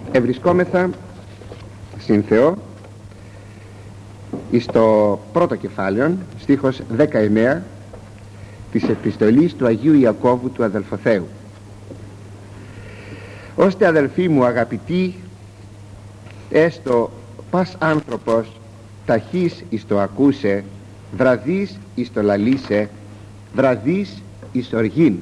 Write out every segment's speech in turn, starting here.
Ευρισκόμεθα συν Θεό εις το πρώτο κεφάλαιο, στίχος 19 της επιστολής του Αγίου Ιακώβου του αδελφοθέου. Ώστε αδελφοί μου αγαπητοί, έστω πας άνθρωπος ταχύς εις το ακούσε, βραδύς εις το λαλήσε, βραδύς εις οργήν.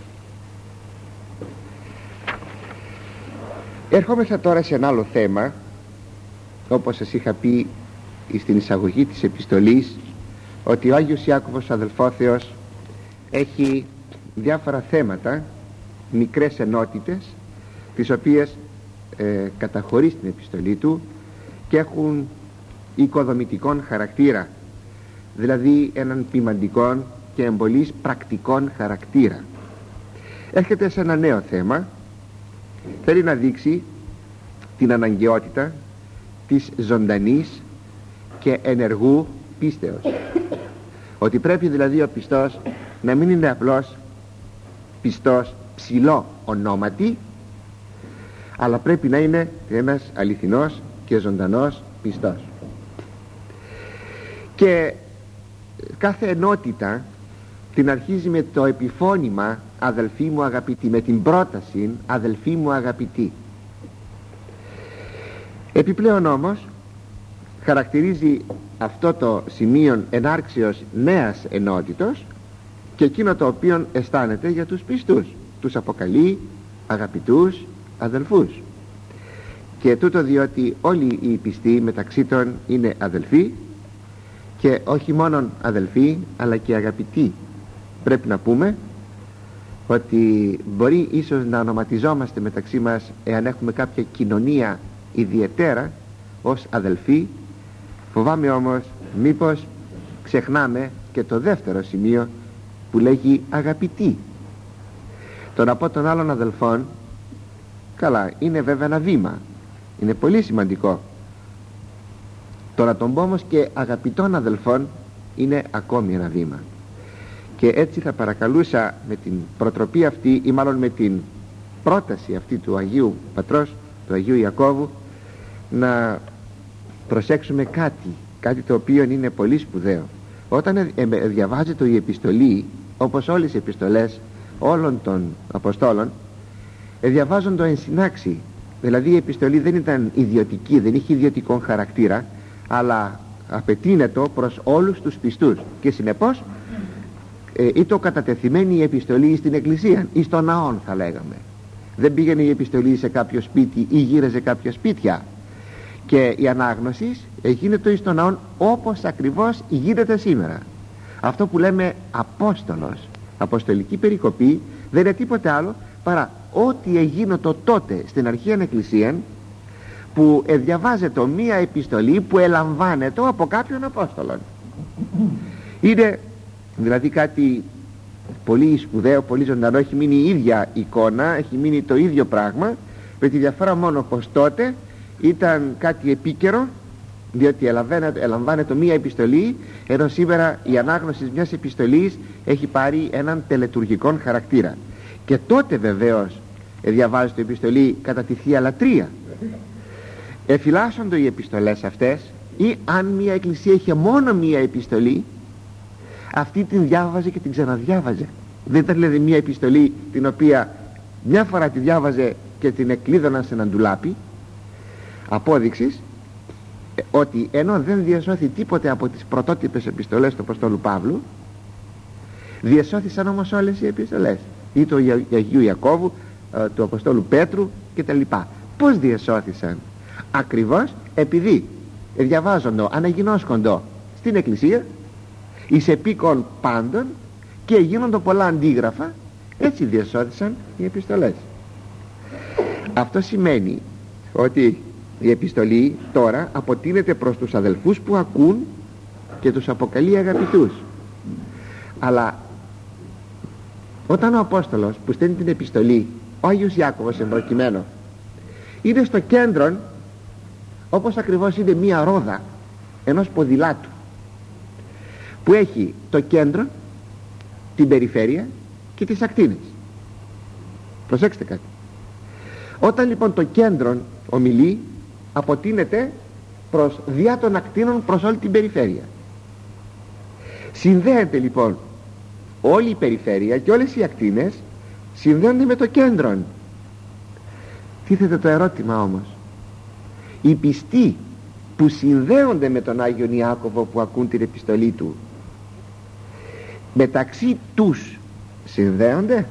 Ερχόμεθα τώρα σε ένα άλλο θέμα. Όπως σας είχα πει στην εισαγωγή της επιστολής, ότι ο Άγιος Ιάκωβος αδελφόθεος έχει διάφορα θέματα, μικρές ενότητες, τις οποίες καταχωρεί στην επιστολή του και έχουν οικοδομητικόν χαρακτήρα, δηλαδή έναν ποιμαντικόν και εμπολής πρακτικόν χαρακτήρα. Έρχεται σε ένα νέο θέμα. Θέλει να δείξει την αναγκαιότητα της ζωντανής και ενεργού πίστεως, ότι πρέπει δηλαδή ο πιστός να μην είναι απλώς πιστός ψηλό ονόματι, αλλά πρέπει να είναι ένας αληθινός και ζωντανός πιστός. Και κάθε ενότητα την αρχίζει με το επιφώνημα αδελφοί μου αγαπητοί, με την πρόταση αδελφοί μου αγαπητοί. Επιπλέον όμως χαρακτηρίζει αυτό το σημείο ενάρξεως νέας ενότητος και εκείνο το οποίο αισθάνεται για τους πιστούς, τους αποκαλεί αγαπητούς αδελφούς. Και τούτο διότι όλοι οι πιστοί μεταξύ των είναι αδελφοί, και όχι μόνο αδελφοί αλλά και αγαπητοί. Πρέπει να πούμε ότι μπορεί ίσως να ονοματιζόμαστε μεταξύ μας εάν έχουμε κάποια κοινωνία ιδιαίτερα ως αδελφοί. Φοβάμαι όμως μήπως ξεχνάμε και το δεύτερο σημείο που λέγει αγαπητοί. Το να πω των άλλων αδελφών, καλά, είναι βέβαια ένα βήμα, είναι πολύ σημαντικό. Το να τον πω όμως και αγαπητών αδελφών είναι ακόμη ένα βήμα. Και έτσι θα παρακαλούσα με την προτροπή αυτή, ή μάλλον με την πρόταση αυτή του Αγίου Πατρός, του Αγίου Ιακώβου, να προσέξουμε κάτι το οποίο είναι πολύ σπουδαίο. Όταν διαβάζεται η επιστολή, όπως όλες οι επιστολές όλων των Αποστόλων, διαβάζονται εν συνάξη. Δηλαδή η επιστολή δεν ήταν ιδιωτική, δεν είχε ιδιωτικό χαρακτήρα, αλλά απαιτείνεται προς όλους τους πιστούς, και συνεπώς ήτο κατατεθειμένη η επιστολή στην εκκλησία ή στον ναόν, θα λέγαμε. Δεν πήγαινε η επιστολή σε κάποιο σπίτι ή γύρεζε κάποια σπίτια, και η ανάγνωση γίνεται εις τον ναόν, όπως ακριβώς γίνεται σήμερα. Αυτό που λέμε Απόστολος, αποστολική περικοπή, δεν είναι τίποτε άλλο παρά ό,τι έγινε το τότε στην αρχαία εκκλησία, που διαβάζεται μία επιστολή που ελαμβάνεται από κάποιον Απόστολον. Είναι δηλαδή κάτι πολύ σπουδαίο, πολύ ζωντανό. Έχει μείνει η ίδια εικόνα, έχει μείνει το ίδιο πράγμα, με τη διαφορά μόνο πως τότε ήταν κάτι επίκαιρο, διότι ελαμβάνεται μία επιστολή, ενώ σήμερα η ανάγνωση μιας επιστολής έχει πάρει έναν τελετουργικό χαρακτήρα. Και τότε βεβαίως διαβάζεται η επιστολή κατά τη Θεία Λατρεία. Εφυλάσσονται οι επιστολές αυτές, ή αν μια εκκλησία είχε μόνο μία επιστολή, αυτή την διάβαζε και την ξαναδιάβαζε. Δεν ήταν δηλαδή μία επιστολή την οποία μια φορά τη διάβαζε και την εκλείδωναν σε έναν ντουλάπι. Απόδειξης ότι ενώ δεν διασώθη τίποτε από τις πρωτότυπες επιστολές του Αποστόλου Παύλου, διασώθησαν όμως όλες οι επιστολές, ή του Αγίου Ιακώβου, του Αποστόλου Πέτρου κτλ. Πώς διασώθησαν? Ακριβώς επειδή διαβάζοντο, αναγινώσκοντο στην εκκλησία εις επίκον πάντων, και γίνονται πολλά αντίγραφα. Έτσι διασώθησαν οι επιστολές. Αυτό σημαίνει ότι η επιστολή τώρα αποτείνεται προς τους αδελφούς που ακούν και τους αποκαλεί αγαπητούς. Αλλά όταν ο Απόστολος που στέλνει την επιστολή, ο Άγιος Ιάκωβος εμπροκειμένο, είναι στο κέντρο, όπως ακριβώς είναι μία ρόδα ενός ποδηλάτου που έχει το κέντρο, την περιφέρεια και τις ακτίνες. Προσέξτε κάτι. Όταν λοιπόν το κέντρο ομιλεί, αποτείνεται προς διά των ακτίνων προς όλη την περιφέρεια. Συνδέεται λοιπόν όλη η περιφέρεια και όλες οι ακτίνες συνδέονται με το κέντρο. Τίθεται το ερώτημα όμως, οι πιστοί που συνδέονται με τον Άγιον Ιάκωβο, που ακούν την επιστολή του, μεταξύ τους συνδέονται?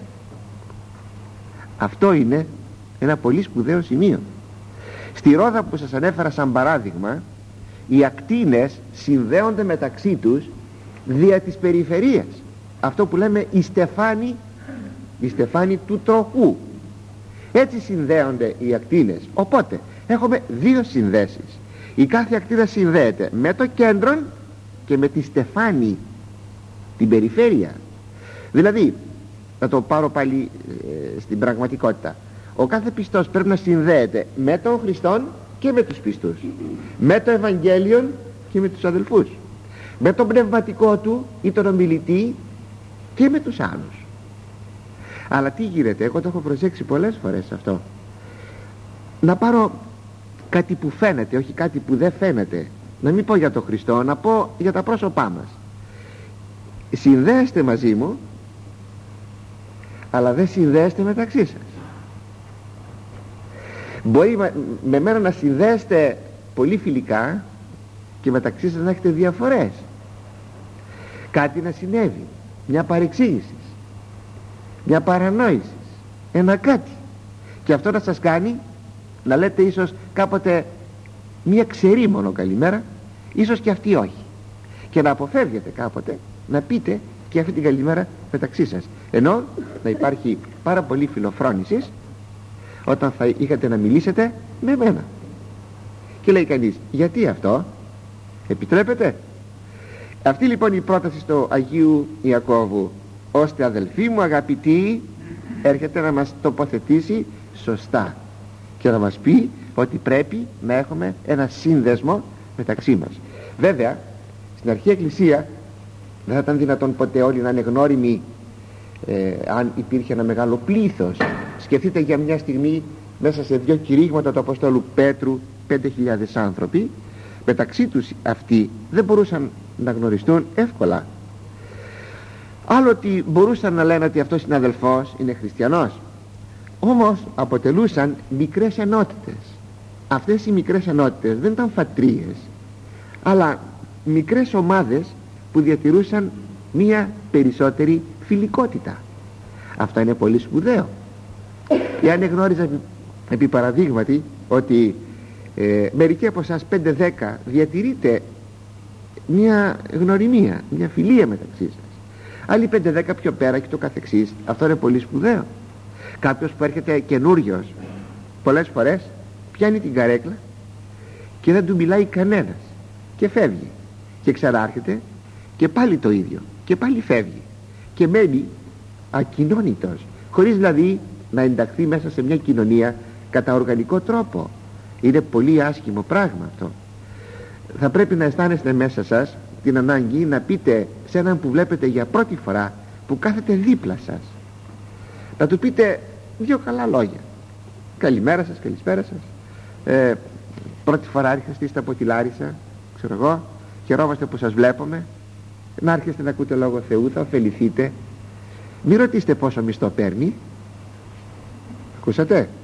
Αυτό είναι ένα πολύ σπουδαίο σημείο. Στη Ρόδα που σας ανέφερα σαν παράδειγμα, οι ακτίνες συνδέονται μεταξύ τους δια της περιφερείας, αυτό που λέμε η στεφάνη του τροχού. Έτσι συνδέονται οι ακτίνες. Οπότε έχουμε δύο συνδέσεις. Η κάθε ακτίνα συνδέεται με το κέντρο και με τη στεφάνη, την περιφέρεια. Δηλαδή, να το πάρω πάλι στην πραγματικότητα, ο κάθε πιστός πρέπει να συνδέεται με τον Χριστόν και με τους πιστούς, με το Ευαγγέλιο και με τους αδελφούς, με τον πνευματικό του ή τον ομιλητή και με τους άλλους. Αλλά τι γίνεται, εγώ το έχω προσέξει πολλές φορές αυτό, να πάρω κάτι που φαίνεται, όχι κάτι που δεν φαίνεται, να μην πω για τον Χριστό, να πω για τα πρόσωπά μας. Συνδέεστε μαζί μου, αλλά δεν συνδέεστε μεταξύ σας. Μπορεί με μένα να συνδέεστε πολύ φιλικά και μεταξύ σας να έχετε διαφορές, κάτι να συνέβη, μια παρεξήγηση, μια παρανόηση, ένα κάτι, και αυτό να σας κάνει να λέτε ίσως κάποτε μια ξερή μόνο καλημέρα, ίσως και αυτή όχι, και να αποφεύγετε κάποτε να πείτε και αυτή την καλημέρα μεταξύ σας, ενώ να υπάρχει πάρα πολύ φιλοφρόνησης όταν θα είχατε να μιλήσετε με μένα. Και λέει κανείς, γιατί αυτό? Επιτρέπετε? Αυτή λοιπόν η πρόταση του Αγίου Ιακώβου, ώστε αδελφοί μου αγαπητοί, έρχεται να μας τοποθετήσει σωστά και να μας πει ότι πρέπει να έχουμε ένα σύνδεσμο μεταξύ μας. Βέβαια στην αρχαία εκκλησία δεν θα ήταν δυνατόν ποτέ όλοι να είναι γνώριμοι, αν υπήρχε ένα μεγάλο πλήθος. Σκεφτείτε για μια στιγμή μέσα σε δύο κηρύγματα του Αποστόλου Πέτρου 5.000 άνθρωποι, μεταξύ τους αυτοί δεν μπορούσαν να γνωριστούν εύκολα. Άλλο ότι μπορούσαν να λένε ότι αυτός είναι αδελφός, είναι χριστιανός, όμως αποτελούσαν μικρές ενότητες. Αυτές οι μικρές ενότητες δεν ήταν φατρίες, αλλά μικρές ομάδες που διατηρούσαν μία περισσότερη φιλικότητα. Αυτό είναι πολύ σπουδαίο. Εάν γνώριζα επί παραδείγματι ότι μερικοί από εσάς 5-10 διατηρείτε μια γνωριμία, μια φιλία μεταξύ σας, άλλοι 5-10 πιο πέρα και το καθεξής, αυτό είναι πολύ σπουδαίο. Κάποιος που έρχεται καινούριος πολλές φορές πιάνει την καρέκλα και δεν του μιλάει κανένας και φεύγει, και ξανάρχεται και πάλι το ίδιο και πάλι φεύγει και μένει ακοινώνητος, χωρίς δηλαδή να ενταχθεί μέσα σε μια κοινωνία κατά οργανικό τρόπο. Είναι πολύ άσχημο πράγμα αυτό. Θα πρέπει να αισθάνεστε μέσα σας την ανάγκη να πείτε σε έναν που βλέπετε για πρώτη φορά, που κάθεται δίπλα σας, να του πείτε δύο καλά λόγια. Καλημέρα σας, καλησπέρα σας, πρώτη φορά έρχεστε από τη Λάρισα, ξέρω εγώ, χαιρόμαστε που σας βλέπουμε, να έρχεστε να ακούτε λόγο Θεού, θα ωφεληθείτε. Μην ρωτήσετε πόσο μισθό παίρνει, ακούσατε,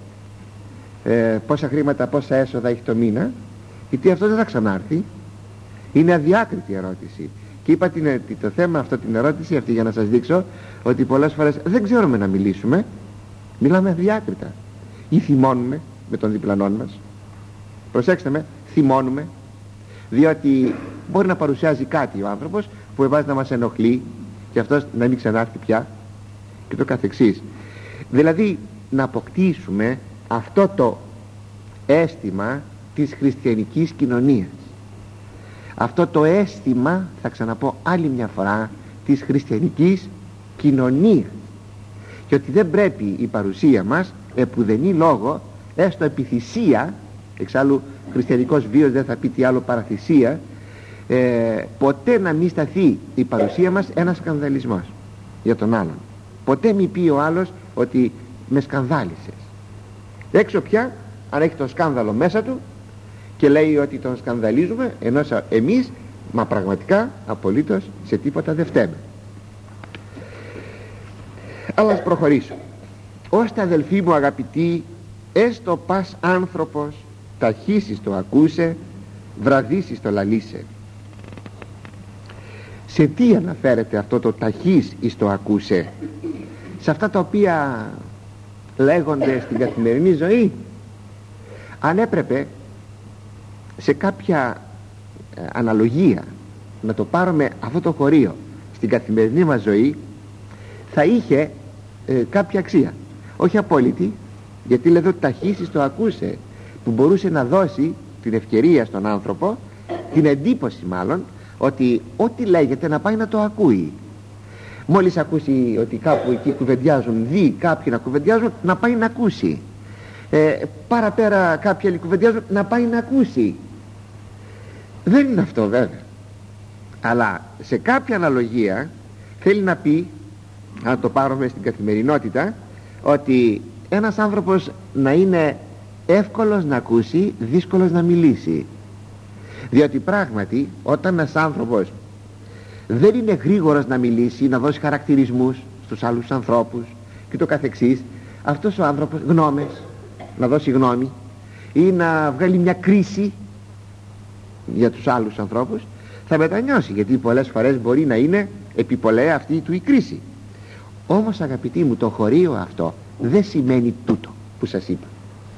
πόσα χρήματα, πόσα έσοδα έχει το μήνα, γιατί αυτό δεν θα ξανάρθει. Είναι αδιάκριτη ερώτηση. Και είπα το θέμα αυτό, την ερώτηση αυτή, για να σας δείξω ότι πολλές φορές δεν ξέρουμε να μιλήσουμε, μιλάμε αδιάκριτα ή θυμώνουμε με τον διπλανόν μας. Προσέξτε με, θυμώνουμε, διότι μπορεί να παρουσιάζει κάτι ο άνθρωπος που εμάς να μας ενοχλεί και αυτός να μην ξανάρθει πια και το καθεξής. Δηλαδή να αποκτήσουμε αυτό το αίσθημα της χριστιανικής κοινωνίας, αυτό το αίσθημα, θα ξαναπώ άλλη μια φορά, της χριστιανικής κοινωνίας, και ότι δεν πρέπει η παρουσία μας επουδενή λόγο, έστω επιθυσία, εξάλλου χριστιανικός βίος δεν θα πει τι άλλο παρά θυσία, ποτέ να μην σταθεί η παρουσία μας ένας σκανδαλισμός για τον άλλον. Ποτέ μη πει ο άλλος ότι με σκανδάλισες. Έξω πια, αν έχει το σκάνδαλο μέσα του και λέει ότι τον σκανδαλίζουμε, ενώ εμείς μα πραγματικά απολύτως σε τίποτα δεν φταίμε. Αλλά ας προχωρήσω. Ώστε αδελφοί μου αγαπητοί, έστω πας άνθρωπος ταχύσεις το ακούσε, βραδύσεις το λαλίσε. Σε τι αναφέρεται αυτό το ταχύς εις το ακούσε? Σε αυτά τα οποία λέγονται στην καθημερινή ζωή? Αν έπρεπε σε κάποια αναλογία να το πάρουμε αυτό το χωρίο στην καθημερινή μας ζωή, θα είχε κάποια αξία, όχι απόλυτη, γιατί λέει εδώ ταχύσεις το ακούσε, που μπορούσε να δώσει την ευκαιρία στον άνθρωπο, την εντύπωση μάλλον, ότι ό,τι λέγεται να πάει να το ακούει. Μόλις ακούσει ότι κάπου εκεί κουβεντιάζουν, δει κάποιοι να κουβεντιάζουν, να πάει να ακούσει. Παραπέρα κάποιοι άλλοι κουβεντιάζουν, να πάει να ακούσει. Δεν είναι αυτό βέβαια, αλλά σε κάποια αναλογία θέλει να πει, αν το πάρουμε στην καθημερινότητα, ότι ένας άνθρωπος να είναι εύκολος να ακούσει, δύσκολος να μιλήσει. Διότι πράγματι όταν ένας άνθρωπος δεν είναι γρήγορος να μιλήσει, να δώσει χαρακτηρισμούς στους άλλους ανθρώπους και το καθεξής, αυτός ο άνθρωπος, γνώμες, να δώσει γνώμη ή να βγάλει μια κρίση για τους άλλους ανθρώπους, θα μετανιώσει, γιατί πολλές φορές μπορεί να είναι επιπολαία αυτή του η κρίση. Όμως αγαπητοί μου, το χωρίο αυτό δεν σημαίνει τούτο που σας είπα.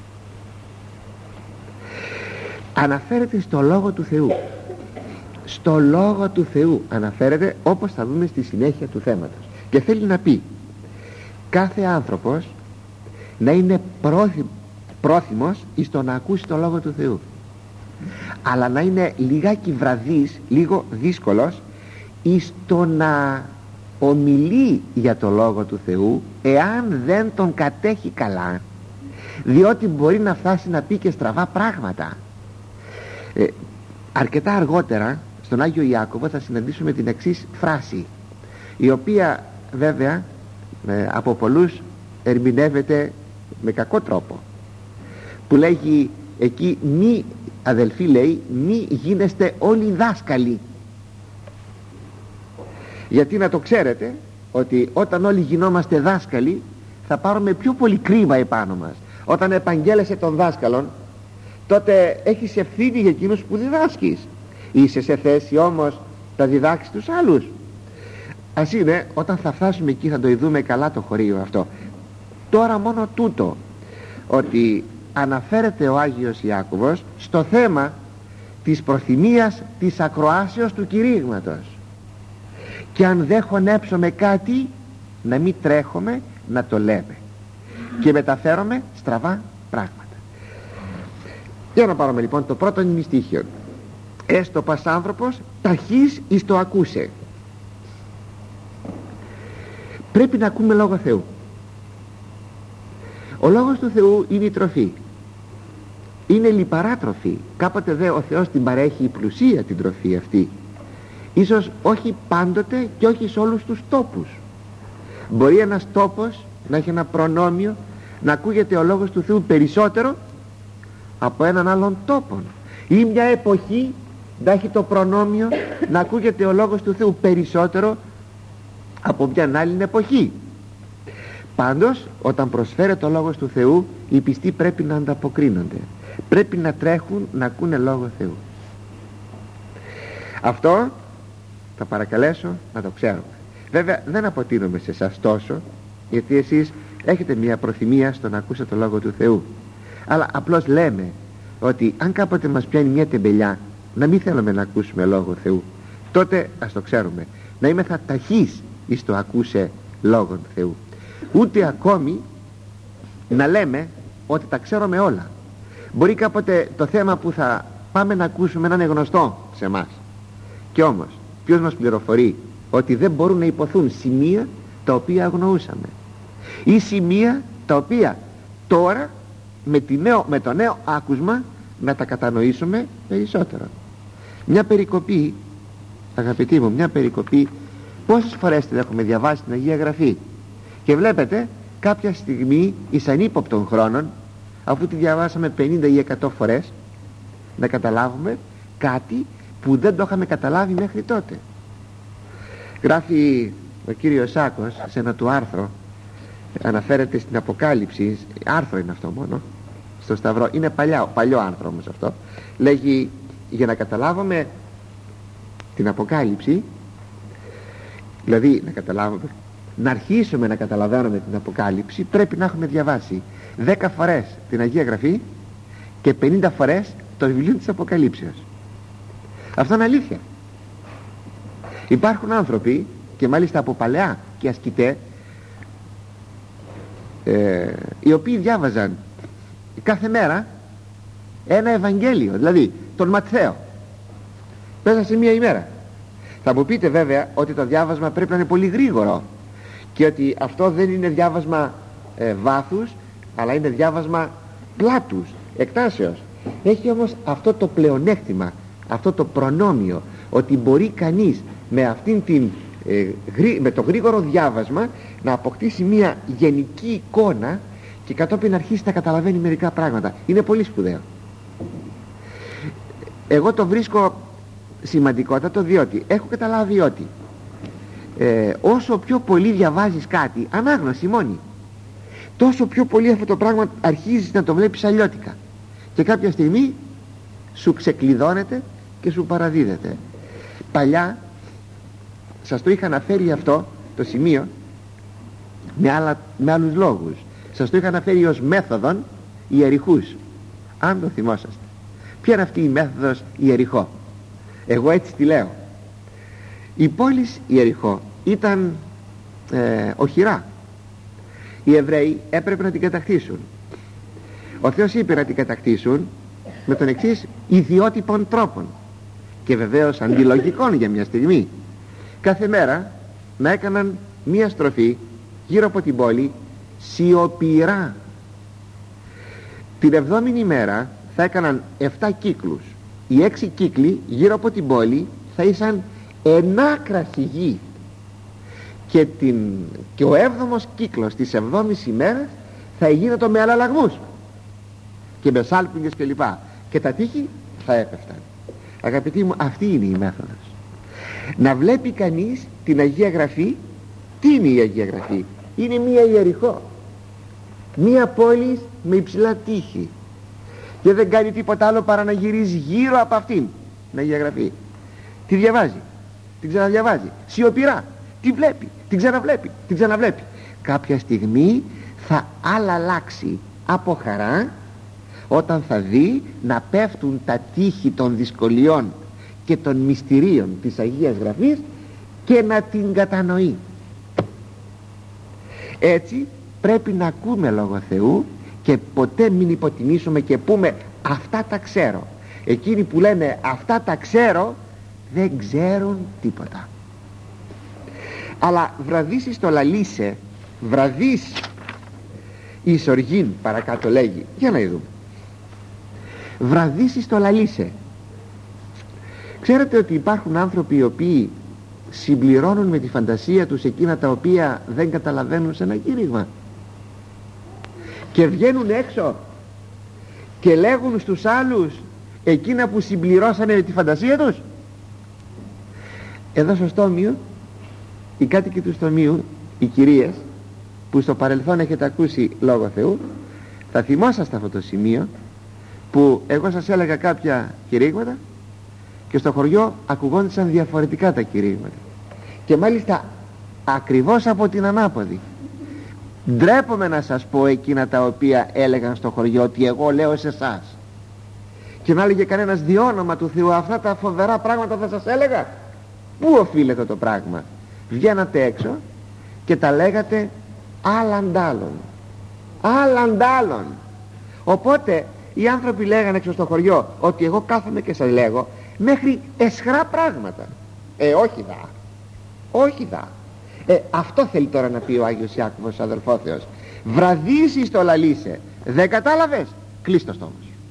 Αναφέρεται στο Λόγο του Θεού. Στο Λόγο του Θεού αναφέρεται, όπως θα δούμε στη συνέχεια του θέματος, και θέλει να πει κάθε άνθρωπος να είναι πρόθυμος εις το να ακούσει το Λόγο του Θεού, αλλά να είναι λιγάκι βραδύς, λίγο δύσκολος εις το να ομιλεί για το Λόγο του Θεού, εάν δεν τον κατέχει καλά, διότι μπορεί να φτάσει να πει και στραβά πράγματα. Αρκετά αργότερα στον Άγιο Ιάκωβο θα συναντήσουμε την εξής φράση, η οποία βέβαια από πολλούς ερμηνεύεται με κακό τρόπο, που λέγει εκεί, μη αδελφοί, λέει, μη γίνεστε όλοι δάσκαλοι. Γιατί να το ξέρετε ότι όταν όλοι γινόμαστε δάσκαλοι θα πάρουμε πιο πολύ κρίμα επάνω μας. Όταν επαγγέλεσαι των δάσκαλων, τότε έχεις ευθύνη για εκείνους που διδάσκεις. Είσαι σε θέση όμως να διδάξεις τους άλλους? Ας είναι, όταν θα φτάσουμε εκεί θα το ειδούμε καλά το χωρίο αυτό. Τώρα μόνο τούτο, ότι αναφέρεται ο Άγιος Ιάκωβος στο θέμα της προθυμίας της ακροάσεως του κηρύγματος, και αν δεν χωνέψουμε κάτι να μην τρέχουμε να το λέμε και μεταφέρουμε στραβά πράγματα. Για να πάρουμε λοιπόν το πρώτο νηστίχιο. Έστω πας άνθρωπος ταχύς εις το ακούσε. Πρέπει να ακούμε Λόγο Θεού. Ο Λόγος του Θεού είναι η τροφή, είναι λιπαρά τροφή. Κάποτε δε ο Θεός την παρέχει η πλουσία την τροφή αυτή, ίσως όχι πάντοτε και όχι σε όλους τους τόπους. Μπορεί ένας τόπος να έχει ένα προνόμιο να ακούγεται ο Λόγος του Θεού περισσότερο από έναν άλλον τόπο, ή μια εποχή να έχει το προνόμιο να ακούγεται ο Λόγος του Θεού περισσότερο από μια άλλη εποχή. Πάντως όταν προσφέρεται ο Λόγος του Θεού, οι πιστοί πρέπει να ανταποκρίνονται, πρέπει να τρέχουν να ακούνε Λόγο Θεού. Αυτό θα παρακαλέσω να το ξέρουμε. Βέβαια δεν αποτείνομαι σε εσάς τόσο, γιατί εσείς έχετε μια προθυμία στο να ακούσετε το Λόγο του Θεού, αλλά απλώς λέμε ότι αν κάποτε μας πιάνει μια τεμπελιά να μην θέλουμε να ακούσουμε Λόγο Θεού, τότε ας το ξέρουμε, να είμαι θα ταχύς εις το ακούσε Λόγον Θεού. Ούτε ακόμη να λέμε ότι τα ξέρουμε όλα. Μπορεί κάποτε το θέμα που θα πάμε να ακούσουμε να είναι γνωστό σε εμάς, και όμως ποιος μας πληροφορεί ότι δεν μπορούν να υποθούν σημεία τα οποία αγνοούσαμε, ή σημεία τα οποία τώρα με το νέο άκουσμα να τα κατανοήσουμε περισσότερο. Μια περικοπή, αγαπητοί μου, μια περικοπή, πόσες φορές την έχουμε διαβάσει στην Αγία Γραφή, και βλέπετε κάποια στιγμή εις ανύποπτων χρόνων αφού τη διαβάσαμε 50 ή 100 φορές, να καταλάβουμε κάτι που δεν το είχαμε καταλάβει μέχρι τότε. Γράφει ο κύριος Σάκος σε ένα του άρθρο, αναφέρεται στην Αποκάλυψη, άρθρο είναι αυτό μόνο, στο Σταυρό, είναι παλιό άρθρο όμως αυτό, λέγει, για να καταλάβουμε την Αποκάλυψη, δηλαδή να καταλάβουμε, να αρχίσουμε να καταλαβαίνουμε την Αποκάλυψη, πρέπει να έχουμε διαβάσει 10 φορές την Αγία Γραφή και 50 φορές το βιβλίο της Αποκαλύψεως. Αυτό είναι αλήθεια. Υπάρχουν άνθρωποι, και μάλιστα από παλαιά και ασκητέ, οι οποίοι διάβαζαν κάθε μέρα ένα Ευαγγέλιο, δηλαδή τον Ματθαίο, μέσα σε μία ημέρα. Θα μου πείτε βέβαια ότι το διάβασμα πρέπει να είναι πολύ γρήγορο και ότι αυτό δεν είναι διάβασμα βάθους, αλλά είναι διάβασμα πλάτους, εκτάσεως. Έχει όμως αυτό το πλεονέκτημα, αυτό το προνόμιο, ότι μπορεί κανείς με το γρήγορο διάβασμα να αποκτήσει μια γενική εικόνα και κατόπιν να αρχίσει να καταλαβαίνει μερικά πράγματα. Είναι πολύ σπουδαίο. Εγώ το βρίσκω σημαντικότατο, διότι έχω καταλάβει ότι όσο πιο πολύ διαβάζεις κάτι, ανάγνωση μόνη, τόσο πιο πολύ αυτό το πράγμα αρχίζεις να το βλέπεις αλλιώτικα και κάποια στιγμή σου ξεκλειδώνεται και σου παραδίδεται. Παλιά σας το είχα αναφέρει αυτό το σημείο με άλλους λόγους. Σας το είχα αναφέρει ως μέθοδον ιεριχούς, αν το θυμόσαστε. Ποια είναι αυτή η μέθοδος Ιεριχώ? Εγώ έτσι τη λέω. Η πόλη Ιεριχώ ήταν οχυρά. Οι Εβραίοι έπρεπε να την κατακτήσουν. Ο Θεός είπε να την κατακτήσουν με τον εξής ιδιότυπων τρόπων και βεβαίως αντιλογικών για μια στιγμή. Κάθε μέρα να έκαναν μια στροφή γύρω από την πόλη σιωπηρά. Την 7η ημέρα θα έκαναν 7 κύκλους. Οι 6 κύκλοι γύρω από την πόλη θα ήσαν ενάκραση γη και ο 7ος κύκλος της 7ης ημέρας θα γίνεται με αλλαλαγμούς και με σάλπιγγες και λοιπά, και τα τείχη θα έπεφταν. Αγαπητοί μου, αυτή είναι η μέθοδος. Να βλέπει κανείς την Αγία Γραφή. Τι είναι η Αγία Γραφή? Είναι μία Ιεριχώ, μία πόλη με υψηλά τείχη, και δεν κάνει τίποτα άλλο παρά να γυρίζει γύρω από αυτήν την Αγία Γραφή. Τη διαβάζει, την ξαναδιαβάζει σιωπηρά, τη βλέπει, την ξαναβλέπει, την ξαναβλέπει. Κάποια στιγμή θα αλλάξει από χαρά όταν θα δει να πέφτουν τα τείχη των δυσκολιών και των μυστηρίων της Αγίας Γραφής και να την κατανοεί. Έτσι πρέπει να ακούμε Λόγο Θεού και ποτέ μην υποτιμήσουμε και πούμε αυτά τα ξέρω. Εκείνοι που λένε αυτά τα ξέρω δεν ξέρουν τίποτα. Αλλά βραδύσεις το λαλίσε, βραδύς εις οργήν, παρακάτω λέγει. Για να δούμε. Βραδύσεις το λαλίσε. Ξέρετε ότι υπάρχουν άνθρωποι οι οποίοι συμπληρώνουν με τη φαντασία τους εκείνα τα οποία δεν καταλαβαίνουν σε ένα κήρυγμα και βγαίνουν έξω και λέγουν στους άλλους εκείνα που συμπληρώσανε με τη φαντασία τους. Εδώ στο Στόμιο, οι κάτοικοι του Στομίου, οι κυρίες που στο παρελθόν έχετε ακούσει Λόγο Θεού, θα θυμόσαστε αυτό το σημείο που εγώ σας έλεγα κάποια κηρύγματα και στο χωριό ακουγόντουσαν διαφορετικά τα κηρύγματα και μάλιστα ακριβώς από την ανάποδη. Ντρέπομαι να σας πω εκείνα τα οποία έλεγαν στο χωριό ότι εγώ λέω σε εσάς, και να έλεγε κανένας διόνομα του Θεού αυτά τα φοβερά πράγματα θα σας έλεγα. Πού οφείλεται το πράγμα? Βγαίνατε έξω και τα λέγατε άλλαντάλλον. Οπότε οι άνθρωποι λέγανε έξω στο χωριό ότι εγώ κάθομαι και σας λέγω μέχρι εσχρά πράγματα. Όχι δα. Αυτό θέλει τώρα να πει ο Άγιος Ιάκωβος, αδελφό Θεός. Βραδύσεις το λαλίσε. Δεν κατάλαβες? Κλείς το στόμα σου.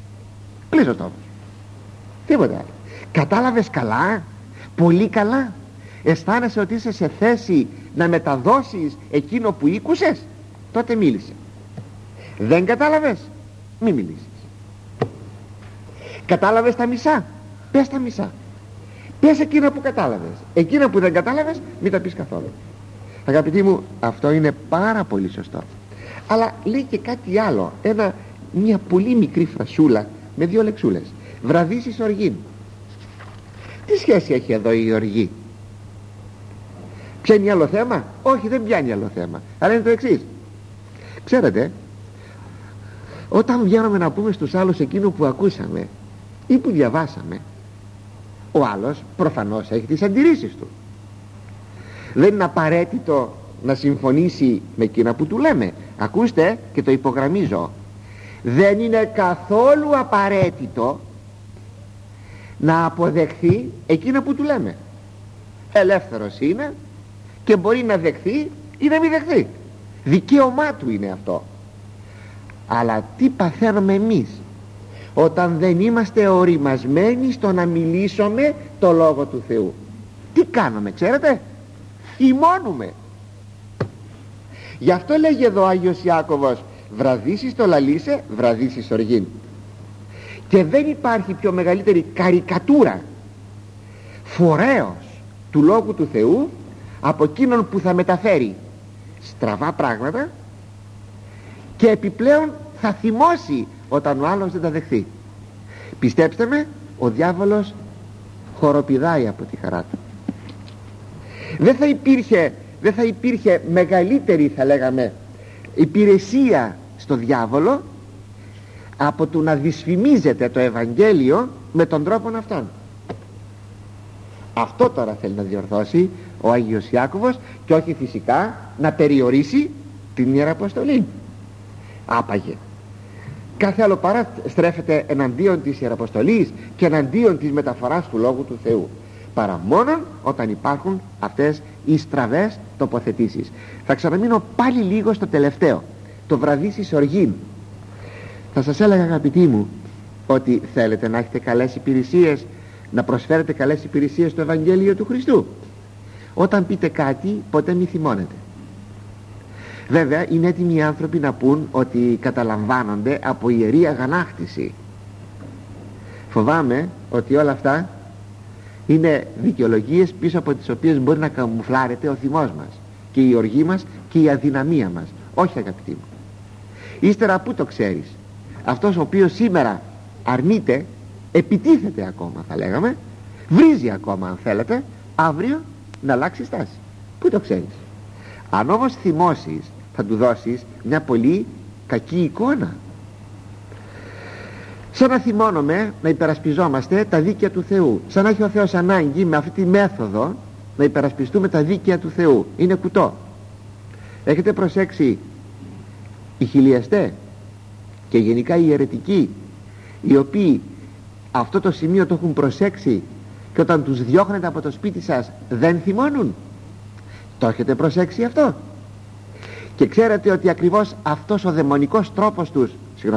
Τίποτα άλλο. Κατάλαβες καλά? Πολύ καλά? Αισθάνεσαι ότι είσαι σε θέση να μεταδώσεις εκείνο που ήκουσες? Τότε μίλησε. Δεν κατάλαβες? μη μιλήσεις. Κατάλαβες τα μισά, πες τα μισά. Πες εκείνα που κατάλαβες. Εκείνα που δεν κατάλαβες μην τα πεις καθόλου. Αγαπητοί μου, αυτό είναι πάρα πολύ σωστό. Αλλά λέει και κάτι άλλο, μια πολύ μικρή φρασούλα με 2 λεξούλες. Βραδύσεις οργήν. Τι σχέση έχει εδώ η οργή? Πιάνει άλλο θέμα? Όχι, δεν πιάνει άλλο θέμα. Αλλά είναι το εξής. Ξέρετε, όταν βγαίνουμε να πούμε στους άλλους εκείνο που ακούσαμε ή που διαβάσαμε, ο άλλος προφανώς έχει τις αντιρρήσεις του. Δεν είναι απαραίτητο να συμφωνήσει με εκείνα που του λέμε. Ακούστε, και το υπογραμμίζω, δεν είναι καθόλου απαραίτητο να αποδεχθεί εκείνα που του λέμε. Ελεύθερος είναι και μπορεί να δεχθεί ή να μην δεχθεί. Δικαίωμά του είναι αυτό. Αλλά τι παθαίνουμε εμείς όταν δεν είμαστε οριμασμένοι στο να μιλήσουμε το Λόγο του Θεού? Τι κάνουμε, ξέρετε? Θυμώνουμε. Γι' αυτό λέγει εδώ ο Άγιος Ιάκωβος, βραδύσεις το λαλίσε, βραδύσεις οργήν. Και δεν υπάρχει πιο μεγαλύτερη καρικατούρα, φορέος του Λόγου του Θεού από εκείνον που θα μεταφέρει στραβά πράγματα και επιπλέον θα θυμώσει όταν ο άλλος δεν τα δεχθεί. Πιστέψτε με, ο διάβολος χοροπηδάει από τη χαρά του. Δεν θα υπήρχε μεγαλύτερη, θα λέγαμε, υπηρεσία στο διάβολο από το να δυσφημίζεται το Ευαγγέλιο με τον τρόπο αυτόν. Αυτό τώρα θέλει να διορθώσει ο Άγιος Ιάκωβος, και όχι φυσικά να περιορίσει την Ιεραποστολή. Άπαγε. Κάθε άλλο παρά στρέφεται εναντίον της Ιεραποστολής και εναντίον της μεταφοράς του Λόγου του Θεού, παρά μόνον όταν υπάρχουν αυτές οι στραβές τοποθετήσεις. Θα ξαναμείνω πάλι λίγο στο τελευταίο, το βραδύσεις οργήν. Θα σας έλεγα, αγαπητοί μου, ότι θέλετε να έχετε καλές υπηρεσίες, να προσφέρετε καλές υπηρεσίες στο Ευαγγέλιο του Χριστού. Όταν πείτε κάτι, ποτέ μη θυμώνετε. Βέβαια είναι έτοιμοι οι άνθρωποι να πούν ότι καταλαμβάνονται από ιερή αγανάκτηση. Φοβάμαι ότι όλα αυτά είναι δικαιολογίες πίσω από τις οποίες μπορεί να καμουφλάρεται ο θυμός μας και η οργή μας και η αδυναμία μας. Όχι, αγαπητοί μου. Ύστερα πού το ξέρεις? Αυτός ο οποίος σήμερα αρνείται, επιτίθεται ακόμα, θα λέγαμε, βρίζει ακόμα, αν θέλετε, αύριο να αλλάξει στάση. Πού το ξέρεις? Αν όμως θυμώσεις, θα του δώσεις μια πολύ κακή εικόνα. Σαν να θυμώνουμε να υπερασπιζόμαστε τα δίκαια του Θεού, σαν να έχει ο Θεός ανάγκη με αυτή τη μέθοδο να υπερασπιστούμε τα δίκαια του Θεού. Είναι κουτό. Έχετε προσέξει οι χιλιαστές και γενικά οι αιρετικοί, οι οποίοι αυτό το σημείο το έχουν προσέξει και όταν τους διώχνετε από το σπίτι σας δεν θυμώνουν? Το έχετε προσέξει αυτό? Και ξέρετε ότι ακριβώς αυτός ο δαιμονικός τρόπος τους,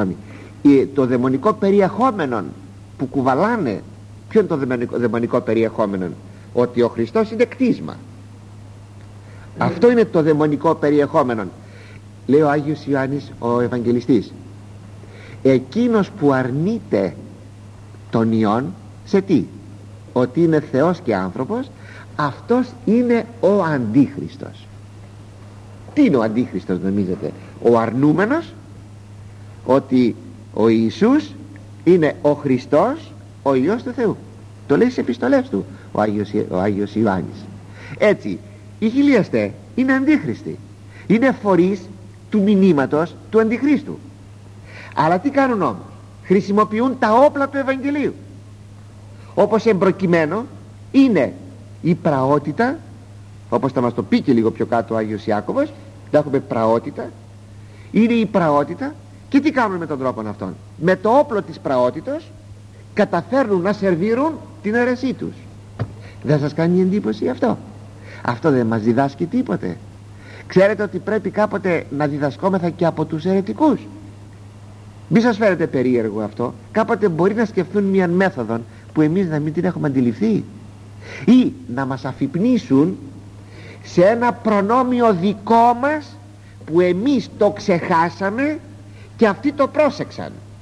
το δαιμονικό περιεχόμενο που κουβαλάνε, ποιο είναι το δαιμονικό περιεχόμενο? Ότι ο Χριστός είναι κτίσμα. Αυτό είναι το δαιμονικό περιεχόμενο. Λέει ο Άγιος Ιωάννης ο Ευαγγελιστής, εκείνος που αρνείται τον Υιόν, σε τι? Ότι είναι Θεός και άνθρωπος, αυτός είναι ο Αντίχριστος. Τι είναι ο Αντίχριστος, νομίζετε? Ο αρνούμενος ότι ο Ιησούς είναι ο Χριστός, ο Υιός του Θεού. Το λέει στις επιστολές του ο Άγιος Ιωάννης. Έτσι οι χιλιαστές είναι αντίχριστοι, είναι φορείς του μηνύματος του Αντιχρίστου. Αλλά τι κάνουν όμως? Χρησιμοποιούν τα όπλα του Ευαγγελίου, όπως εμπροκειμένο είναι η πραότητα, όπως θα μας το πει και λίγο πιο κάτω ο Άγιος Ιάκωβος. Θα έχουμε πραότητα, είναι η πραότητα. Και τι κάνουν με τον τρόπο αυτόν? Με το όπλο της πραότητος καταφέρνουν να σερβίρουν την αίρεσή τους. Δεν σας κάνει εντύπωση αυτό? Αυτό δεν μας διδάσκει τίποτε? Ξέρετε ότι πρέπει κάποτε να διδασκόμεθα και από τους αιρετικούς? Μη σας φαίνεται περίεργο αυτό? Κάποτε μπορεί να σκεφτούν μια μέθοδο που εμείς να μην την έχουμε αντιληφθεί, ή να μας αφυπνίσουν σε ένα προνόμιο δικό μας που εμείς το ξεχάσαμε και αυτοί το πρόσεξαν.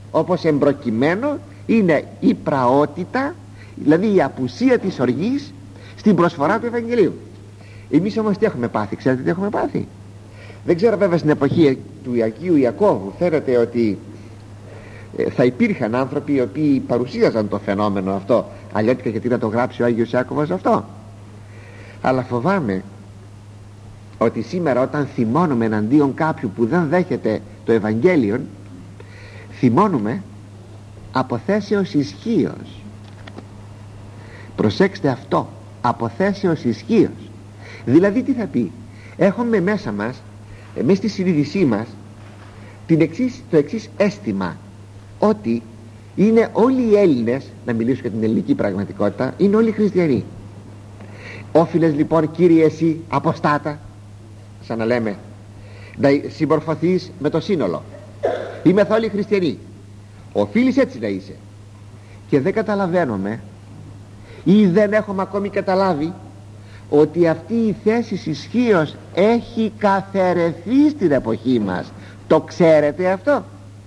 όπως εμπροκειμένο είναι η πραότητα, δηλαδή η απουσία της οργής στην προσφορά του Ευαγγελίου. Εμείς όμως τι έχουμε πάθει? Ξέρετε τι έχουμε πάθει? Δεν ξέρω βέβαια στην εποχή του Αγίου Ιακώβου, φαίνεται ότι θα υπήρχαν άνθρωποι οι οποίοι παρουσίαζαν το φαινόμενο αυτό, αλλιώτικα, γιατί να το γράψει ο Άγιος Ιάκωβος αυτό. Αλλά φοβάμαι ότι σήμερα όταν θυμώνουμε εναντίον κάποιου που δεν δέχεται το Ευαγγέλιο, θυμώνουμε από θέσεως ισχύος. Προσέξτε αυτό, από θέσεως ισχύος. Δηλαδή τι θα πει? Έχουμε μέσα μας, μέσα στη συνείδησή μας, το εξής αίσθημα, ότι είναι όλοι οι Έλληνες, να μιλήσω για την ελληνική πραγματικότητα, είναι όλοι χριστιανοί. Όφιλες λοιπόν, κύριε, εσύ αποστάτα, σαν να λέμε, να συμπορφωθείς με το σύνολο. Είμεθ όλοι χριστιανοί, οφείλεις έτσι να είσαι. Και δεν καταλαβαίνουμε, ή δεν έχουμε ακόμη καταλάβει, ότι αυτή η θέση ισχύως έχει καθαιρεθεί στην εποχή μας. Το ξέρετε αυτό?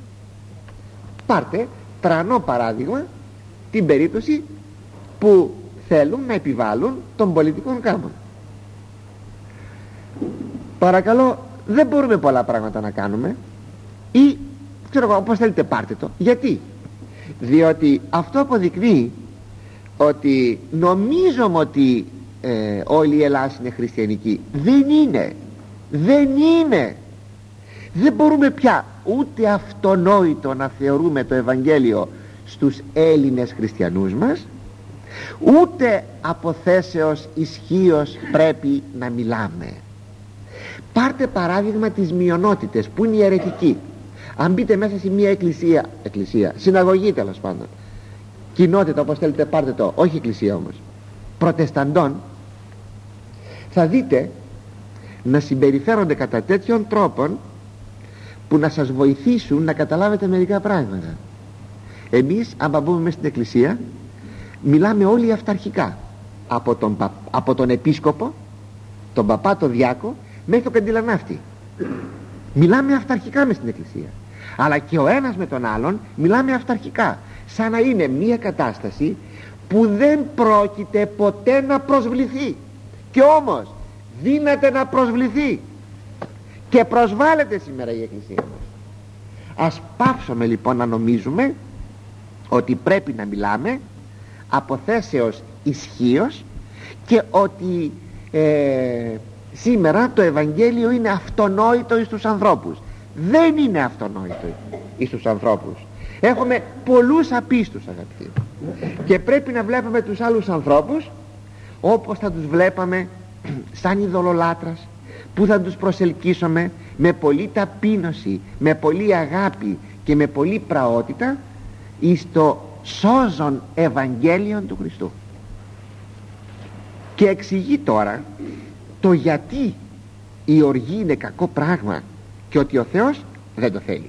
Πάρτε τρανό παράδειγμα την περίπτωση που θέλουν να επιβάλλουν των πολιτικών γάμων. Παρακαλώ, δεν μπορούμε πολλά πράγματα να κάνουμε, ή ξέρω εγώ, όπως θέλετε πάρτε το. Γιατί? Διότι αυτό αποδεικνύει ότι νομίζουμε ότι όλη η Ελλάδα είναι χριστιανική. Δεν είναι. Δεν μπορούμε πια ούτε αυτονόητο να θεωρούμε το Ευαγγέλιο στους Έλληνες χριστιανούς μας, ούτε από θέσεως ισχύως πρέπει να μιλάμε. Πάρτε παράδειγμα τις μειονότητες που είναι οι αιρετικοί. Αν μπείτε μέσα σε μια εκκλησία, συναγωγή τέλος πάντων, κοινότητα όπως θέλετε πάρτε το, όχι εκκλησία όμως, προτεσταντών, θα δείτε να συμπεριφέρονται κατά τέτοιων τρόπων που να σας βοηθήσουν να καταλάβετε μερικά πράγματα. Εμείς άμα μπούμε μέσα στην εκκλησία μιλάμε όλοι αυταρχικά, από τον επίσκοπο, τον παπά, τον διάκο, μέχρι τον καντιλανάφτη. Μιλάμε αυταρχικά μες στην εκκλησία. Αλλά και ο ένας με τον άλλον μιλάμε αυταρχικά, σαν να είναι μια κατάσταση που δεν πρόκειται ποτέ να προσβληθεί, και όμως δύναται να προσβληθεί και προσβάλλεται σήμερα η εκκλησία μας. Ας πάψουμε λοιπόν να νομίζουμε ότι πρέπει να μιλάμε από θέσεως ισχύως και ότι σήμερα το Ευαγγέλιο είναι αυτονόητο εις τους ανθρώπους. Δεν είναι αυτονόητο εις τους ανθρώπους. Έχουμε πολλούς απίστους, αγαπητοί, και πρέπει να βλέπουμε τους άλλους ανθρώπους όπως θα τους βλέπαμε σαν ειδωλολάτρας, που θα τους προσελκύσουμε με πολλή ταπείνωση, με πολλή αγάπη και με πολλή πραότητα εις το σώζον Ευαγγέλιον του Χριστού. Και εξηγεί τώρα το γιατί η οργή είναι κακό πράγμα και ότι ο Θεός δεν το θέλει.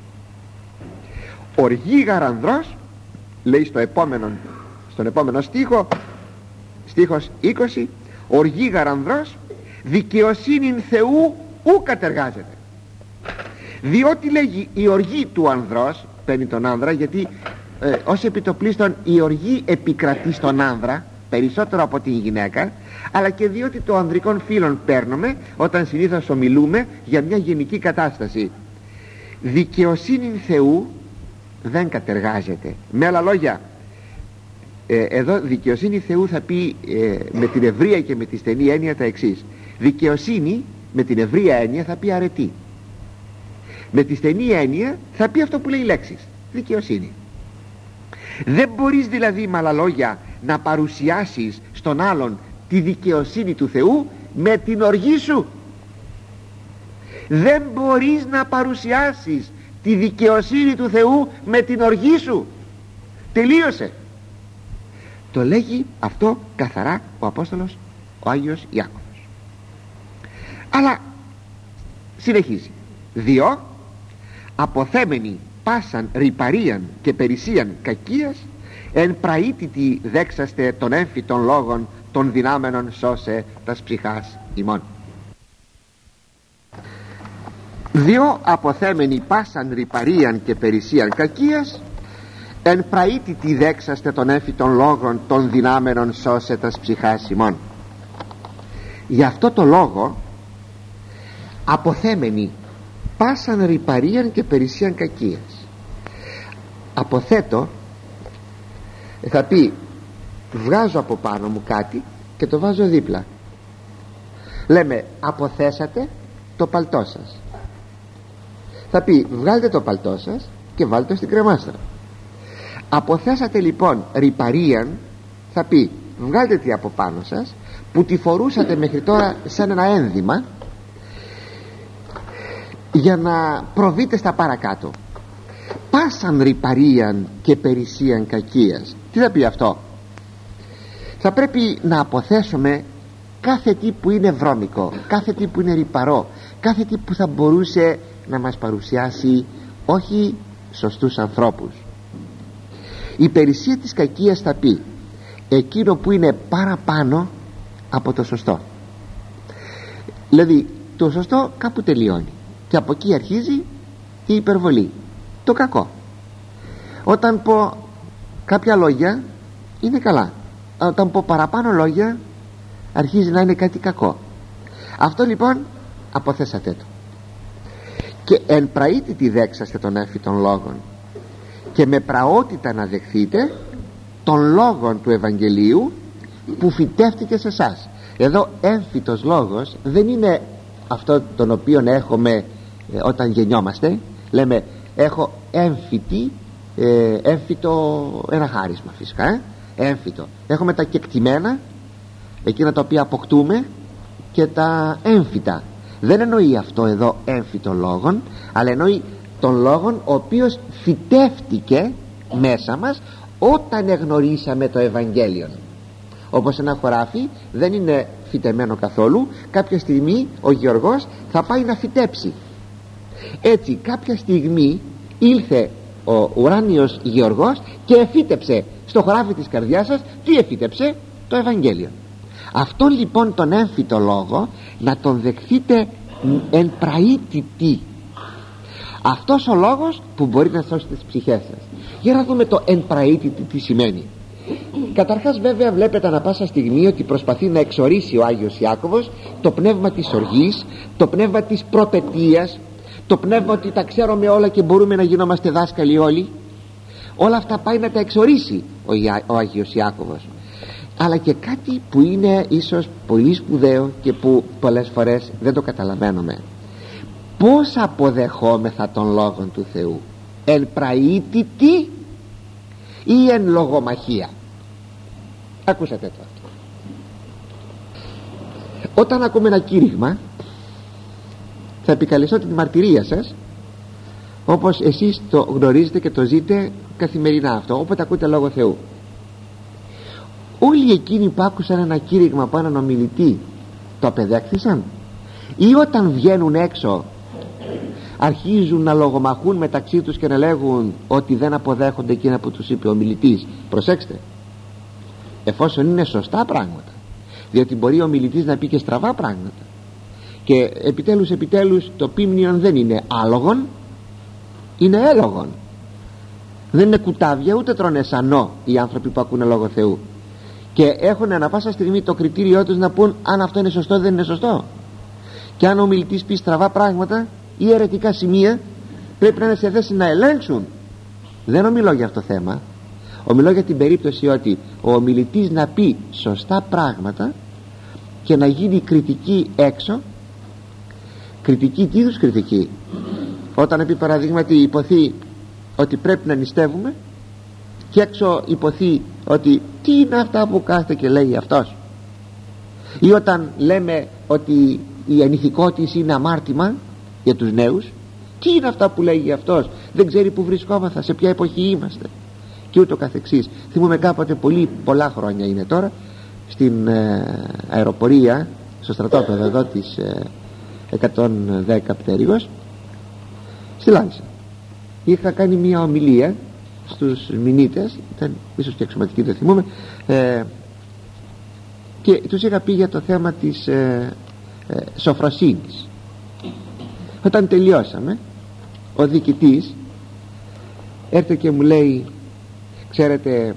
Οργή γαρανδρός, λέει στον επόμενο στίχο, στίχος 20, οργή γαρανδρός δικαιοσύνην Θεού ου κατεργάζεται. Διότι λέγει η οργή του ανδρός, παίρνει τον άνδρα, γιατί ως επιτοπλίστων η οργή επικρατεί στον άνδρα περισσότερο από την γυναίκα, αλλά και διότι το ανδρικών φύλων παίρνουμε όταν συνήθως ομιλούμε για μια γενική κατάσταση. Δικαιοσύνην Θεού δεν κατεργάζεται. Με άλλα λόγια, εδώ δικαιοσύνη Θεού θα πει με την ευρεία και με τη στενή έννοια τα εξής. Δικαιοσύνη με την ευρεία έννοια θα πει αρετή, με τη στενή έννοια θα πει αυτό που λέει η λέξη, δικαιοσύνη. Δεν μπορείς δηλαδή με άλλα λόγια να παρουσιάσεις στον άλλον τη δικαιοσύνη του Θεού με την οργή σου. Δεν μπορείς να παρουσιάσεις τη δικαιοσύνη του Θεού με την οργή σου. Τελείωσε. Το λέγει αυτό καθαρά ο Απόστολος ο Άγιος Ιάκωβος. Αλλά συνεχίζει, διό αποθέμενοι πάσαν ρυπαρίαν και περισσίαν κακίας εν πραήτητη δέξαστε των έμφυτων λόγων των δυνάμενων σώσε τας ψυχάς ημών. Διό αποθέμενοι πάσαν ρυπαρίαν και περισσίαν κακίας, εν πραήτητη δέξαστε των έμφυτων λόγων των δυνάμενων σώσετας ψυχάς ημών. Γι' αυτό το λόγο αποθέμενοι πάσαν ρυπαρίαν και περισσίαν κακίας. Αποθέτω, θα πει βγάζω από πάνω μου κάτι και το βάζω δίπλα. Λέμε αποθέσατε το παλτό σας. Θα πει βγάλτε το παλτό σας και βάλτε το στην κρεμάστρα. Αποθέσατε λοιπόν ρυπαρίαν, θα πει βγάλτε τη από πάνω σας που τη φορούσατε μέχρι τώρα σαν ένα ένδυμα, για να προβείτε στα παρακάτω. Πάσαν ρυπαρίαν και περισσίαν κακίας. Τι θα πει αυτό? Θα πρέπει να αποθέσουμε κάθε τι που είναι βρώμικο, κάθε τι που είναι ρυπαρό, κάθε τι που θα μπορούσε να μας παρουσιάσει όχι σωστούς ανθρώπους. Η περισσία της κακίας θα πει εκείνο που είναι παραπάνω από το σωστό. Δηλαδή το σωστό κάπου τελειώνει και από εκεί αρχίζει η υπερβολή, το κακό. Όταν πω κάποια λόγια είναι καλά, όταν πω παραπάνω λόγια αρχίζει να είναι κάτι κακό. Αυτό λοιπόν αποθέσατε το. Και εν πραήτητη δέξαστε των έμφυτων λόγων, και με πραότητα να δεχθείτε των λόγων του Ευαγγελίου που φυτεύτηκε σε εσάς. Εδώ έμφυτος λόγος δεν είναι αυτό τον οποίο έχουμε όταν γεννιόμαστε. Λέμε έχω έμφυτο, ένα χάρισμα φυσικά, έμφυτο. Έχουμε τα κεκτημένα, εκείνα τα οποία αποκτούμε, και τα έμφυτα. Δεν εννοεί αυτό εδώ έμφυτο λόγων, αλλά εννοεί τον λόγον ο οποίος φυτεύτηκε μέσα μας όταν εγνωρίσαμε το Ευαγγέλιο. Όπως ένα χωράφι δεν είναι φυτεμένο καθόλου, κάποια στιγμή ο γεωργός θα πάει να φυτέψει. Έτσι κάποια στιγμή ήλθε ο ουράνιος γεωργός και εφύτεψε στο χωράφι της καρδιάς σας. Τι εφύτεψε? Το Ευαγγέλιο. Αυτό λοιπόν τον έμφυτο λόγο να τον δεχθείτε εν πραήτητη. Αυτός ο λόγος που μπορεί να σώσει τις ψυχές σας. Για να δούμε το εν πραήτητη τι σημαίνει. Καταρχάς βέβαια βλέπετε ανα πάσα στιγμή ότι προσπαθεί να εξορίσει ο Άγιος Ιάκωβος το πνεύμα της οργής, το πνεύμα της προπετείας, το πνεύμα ότι τα ξέρουμε όλα και μπορούμε να γινόμαστε δάσκαλοι όλοι. Όλα αυτά πάει να τα εξορίσει ο Άγιος Ιάκωβος. Αλλά και κάτι που είναι ίσως πολύ σπουδαίο και που πολλές φορές δεν το καταλαβαίνουμε. Πώς αποδεχόμεθα των λόγων του Θεού? Εν πραήτητη ή εν λογομαχία? Ακούσατε το. Όταν ακούμε ένα κήρυγμα, θα επικαλεστώ την μαρτυρία σας, όπως εσείς το γνωρίζετε και το ζείτε καθημερινά αυτό. Όποτε ακούτε λόγο Θεού, όλοι εκείνοι που άκουσαν ένα κήρυγμα από έναν ομιλητή το απεδέχθησαν, ή όταν βγαίνουν έξω αρχίζουν να λογομαχούν μεταξύ τους και να λέγουν ότι δεν αποδέχονται εκείνα που τους είπε ο ομιλητής? Προσέξτε, εφόσον είναι σωστά πράγματα, διότι μπορεί ο ομιλητής να πει και στραβά πράγματα, και επιτέλους το πίμνιον δεν είναι άλογον, είναι έλογον. Δεν είναι κουτάβια, ούτε τρώνε σανό οι άνθρωποι που ακούνε λόγο Θεού, και έχουν ανα πάσα στιγμή το κριτήριό τους να πούν αν αυτό είναι σωστό ή δεν είναι σωστό. Και αν ο ομιλητής πει στραβά πράγματα ή αιρετικά σημεία, πρέπει να είναι σε θέση να ελέγξουν. Δεν ομιλώ για αυτό το θέμα. Ομιλώ για την περίπτωση ότι ο ομιλητής να πει σωστά πράγματα και να γίνει κριτική έξω. Κριτική, τι είδους κριτική? Όταν επί παραδείγματι υποθεί ότι πρέπει να νηστεύουμε και έξω υποθεί ότι τι είναι αυτά που κάθεται και λέει αυτός, ή όταν λέμε ότι η ανηθικότηση είναι αμάρτημα για τους νέους, τι είναι αυτά που λέει αυτός, δεν ξέρει που βρισκόμαθα, σε ποια εποχή είμαστε, και ούτω καθεξής. Θυμούμαι κάποτε, πολλά χρόνια είναι τώρα, στην αεροπορία, στο στρατόπεδο εδώ της 110 πτέρυγος, στη Λάρισα, είχα κάνει μια ομιλία στους μηνύτες, ήταν ίσως και αξιωματικοί, δεν θυμούμαι, και τους είχα πει για το θέμα της σοφροσύνης, Όταν τελειώσαμε, ο διοικητής έρθε και μου λέει, ξέρετε,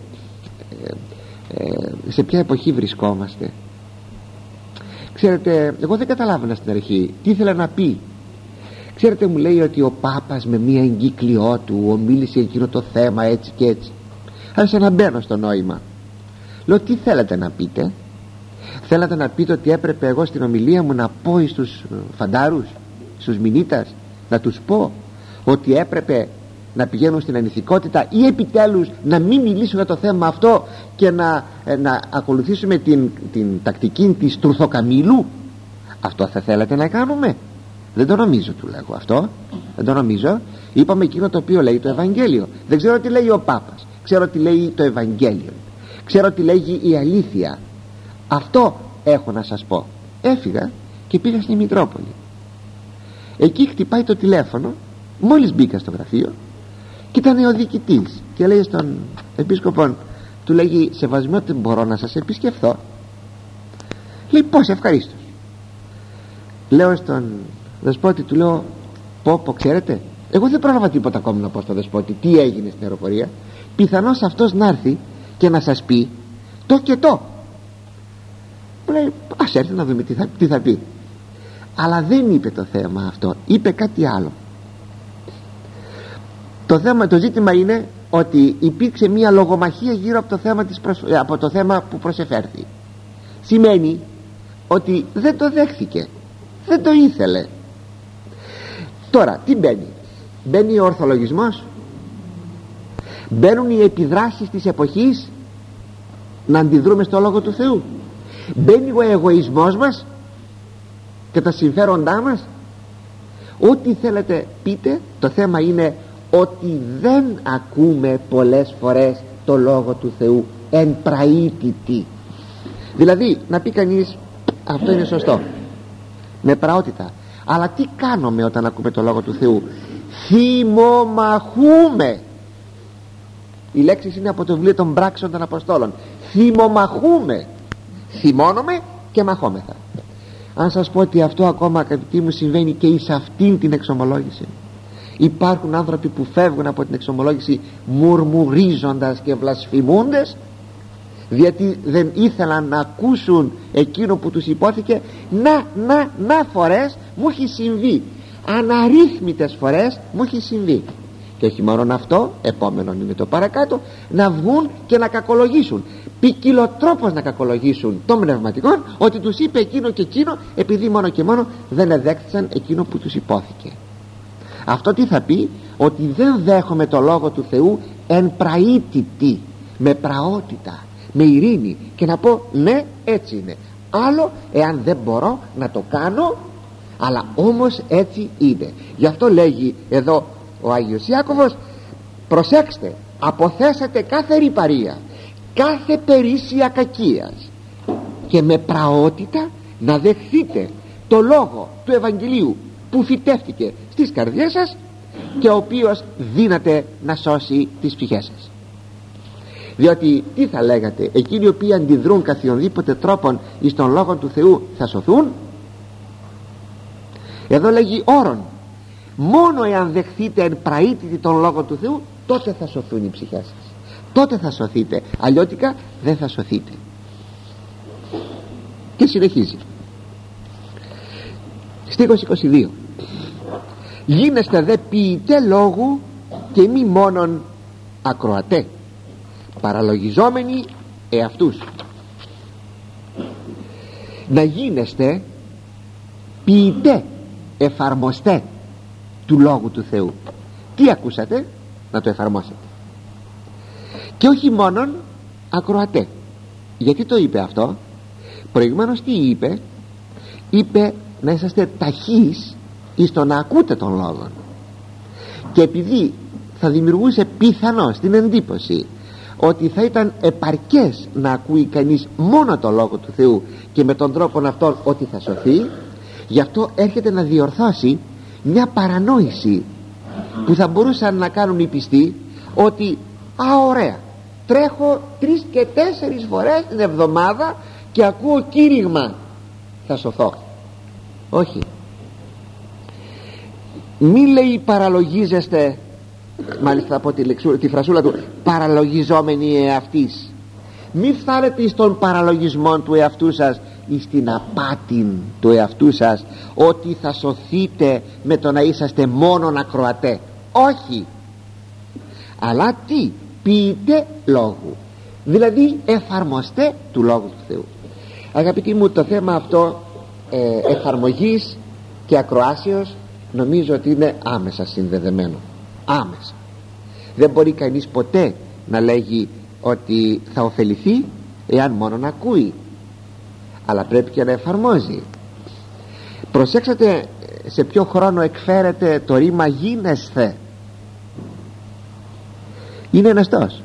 σε ποια εποχή βρισκόμαστε? Ξέρετε, εγώ δεν καταλάβαινα στην αρχή τι ήθελα να πει. Ξέρετε, μου λέει ότι ο Πάπας με μία εγκύκλιό του ομίλησε εκείνο το θέμα έτσι και έτσι. Άρχισα να μπαίνω στο νόημα. Λέω, τι θέλετε να πείτε? Θέλατε να πείτε ότι έπρεπε εγώ στην ομιλία μου να πω στους φαντάρους, στους μηνύτας, να τους πω ότι έπρεπε να πηγαίνουν στην ανηθικότητα, ή επιτέλους να μην μιλήσουμε για το θέμα αυτό και να ακολουθήσουμε την τακτική της τρουθοκαμήλου? Αυτό θα θέλατε να κάνουμε? Δεν το νομίζω, του λέγω, αυτό δεν το νομίζω. Είπαμε εκείνο το οποίο λέει το Ευαγγέλιο. Δεν ξέρω τι λέει ο Πάπας, ξέρω τι λέει το Ευαγγέλιο, ξέρω τι λέγει η αλήθεια. Αυτό έχω να σας πω. Έφυγα και πήγα στη Μητρόπολη. Εκεί χτυπάει το τηλέφωνο, μόλις μπήκα στο γραφείο, και ήταν ο διοικητής και λέει στον επίσκοπο, του λέγει, σεβασμιότητα, μπορώ να σας επισκεφθώ? Λέει, πώς, ευχαρίστως. Λέω στον δεσπότη, του λέω, πω, ξέρετε, εγώ δεν πρόλαβα τίποτα ακόμη να πω στον δεσπότη τι έγινε στην αεροπορία. Πιθανώς αυτός να έρθει και να σας πει το και το. Μου λέει, ας έρθει να δούμε τι θα πει. Αλλά δεν είπε το θέμα αυτό, είπε κάτι άλλο. Το ζήτημα είναι ότι υπήρξε μια λογομαχία γύρω από το θέμα που προσεφέρθη. Σημαίνει ότι δεν το δέχθηκε, δεν το ήθελε. Τώρα τι μπαίνει? Μπαίνει ο ορθολογισμός, μπαίνουν οι επιδράσεις της εποχής να αντιδρούμε στο Λόγο του Θεού, μπαίνει ο εγωισμός μας και τα συμφέροντά μας. Ό,τι θέλετε πείτε, το θέμα είναι ότι δεν ακούμε πολλές φορές το Λόγο του Θεού εν πραήτητη. Δηλαδή να πει κανείς, αυτό είναι σωστό, με πραότητα, αλλά τι κάνουμε όταν ακούμε το Λόγο του Θεού? Θυμομαχούμε. Η λέξη είναι από το βιβλίο των πράξεων των Αποστόλων. Θυμομαχούμε, θυμώνουμε και μαχόμεθα. Αν σας πω ότι αυτό ακόμα, αγαπητοί μου, συμβαίνει και εις αυτήν την εξομολόγηση. Υπάρχουν άνθρωποι που φεύγουν από την εξομολόγηση μουρμουρίζοντας και βλασφημούντες, διότι δεν ήθελαν να ακούσουν εκείνο που τους υπόθηκε. Να φορές μου έχει συμβεί, αναρρύθμιτες φορές μου έχει συμβεί. Και όχι μόνο αυτό, επόμενο είναι το παρακάτω, να βγουν και να κακολογήσουν, ποικιλοτρόπως να κακολογήσουν των πνευματικών, ότι τους είπε εκείνο και εκείνο, επειδή μόνο και μόνο δεν εδέχθησαν εκείνο που τους υπόθηκε. Αυτό τι θα πει? Ότι δεν δέχομαι το Λόγο του Θεού εν πραήτητη, με πραότητα, με ειρήνη, και να πω ναι, έτσι είναι. Άλλο εάν δεν μπορώ να το κάνω, αλλά όμως έτσι είναι. Γι' αυτό λέγει εδώ ο Άγιος Ιάκωβος, προσέξτε, αποθέσατε κάθε ρυπαρία, κάθε περίσσια κακίας, και με πραότητα να δεχθείτε το λόγο του Ευαγγελίου που φυτεύτηκε στις καρδιές σας και ο οποίος δύναται να σώσει τις ψυχές σας. Διότι τι θα λέγατε, εκείνοι οι οποίοι αντιδρούν καθιονδήποτε τρόπον εις τον Λόγο του Θεού θα σωθούν? Εδώ λέγει όρον, μόνο εάν δεχθείτε εν πραήτητη τον Λόγο του Θεού, τότε θα σωθούν οι ψυχές σας, τότε θα σωθείτε, αλλιώτικα δεν θα σωθείτε. Και συνεχίζει στίχος 22, γίνεστε δε ποιητέ λόγου και μη μόνον ακροατέ, παραλογιζόμενοι εαυτούς. Να γίνεστε ποιητέ, εφαρμοστέ του Λόγου του Θεού. Τι ακούσατε? Να το εφαρμόσετε. Και όχι μόνον ακροατέ. Γιατί το είπε αυτό? Προηγουμένως τι είπε? Είπε να είσαστε ταχείς εις το να ακούτε τον Λόγο. Και επειδή θα δημιουργούσε πιθανώς την εντύπωση ότι θα ήταν επαρκές να ακούει κανείς μόνο το Λόγο του Θεού και με τον τρόπο αυτόν ότι θα σωθεί, γι' αυτό έρχεται να διορθώσει μια παρανόηση που θα μπορούσαν να κάνουν οι πιστοί, ότι ωραία, τρέχω 3 και 4 φορές την εβδομάδα και ακούω κήρυγμα, θα σωθώ. Όχι. Μη λέει παραλογίζεστε, μάλιστα από τη φρασούλα του, παραλογιζόμενοι εαυτής. Μη φτάνετε στον παραλογισμό του εαυτού σας ή στην απάτη του εαυτού σας, ότι θα σωθείτε με το να είσαστε μόνον ακροατέ. Όχι, αλλά τι? Ποιητέ λόγου, δηλαδή εφαρμοστέ του Λόγου του Θεού. Αγαπητοί μου, το θέμα αυτό εφαρμογής και ακροάσεως νομίζω ότι είναι άμεσα συνδεδεμένο. Άμεσα. Δεν μπορεί κανείς ποτέ να λέγει ότι θα ωφεληθεί εάν μόνο να ακούει, αλλά πρέπει και να εφαρμόζει. Προσέξτε σε ποιο χρόνο εκφέρεται το ρήμα γίνεσθε. Είναι ενεστός,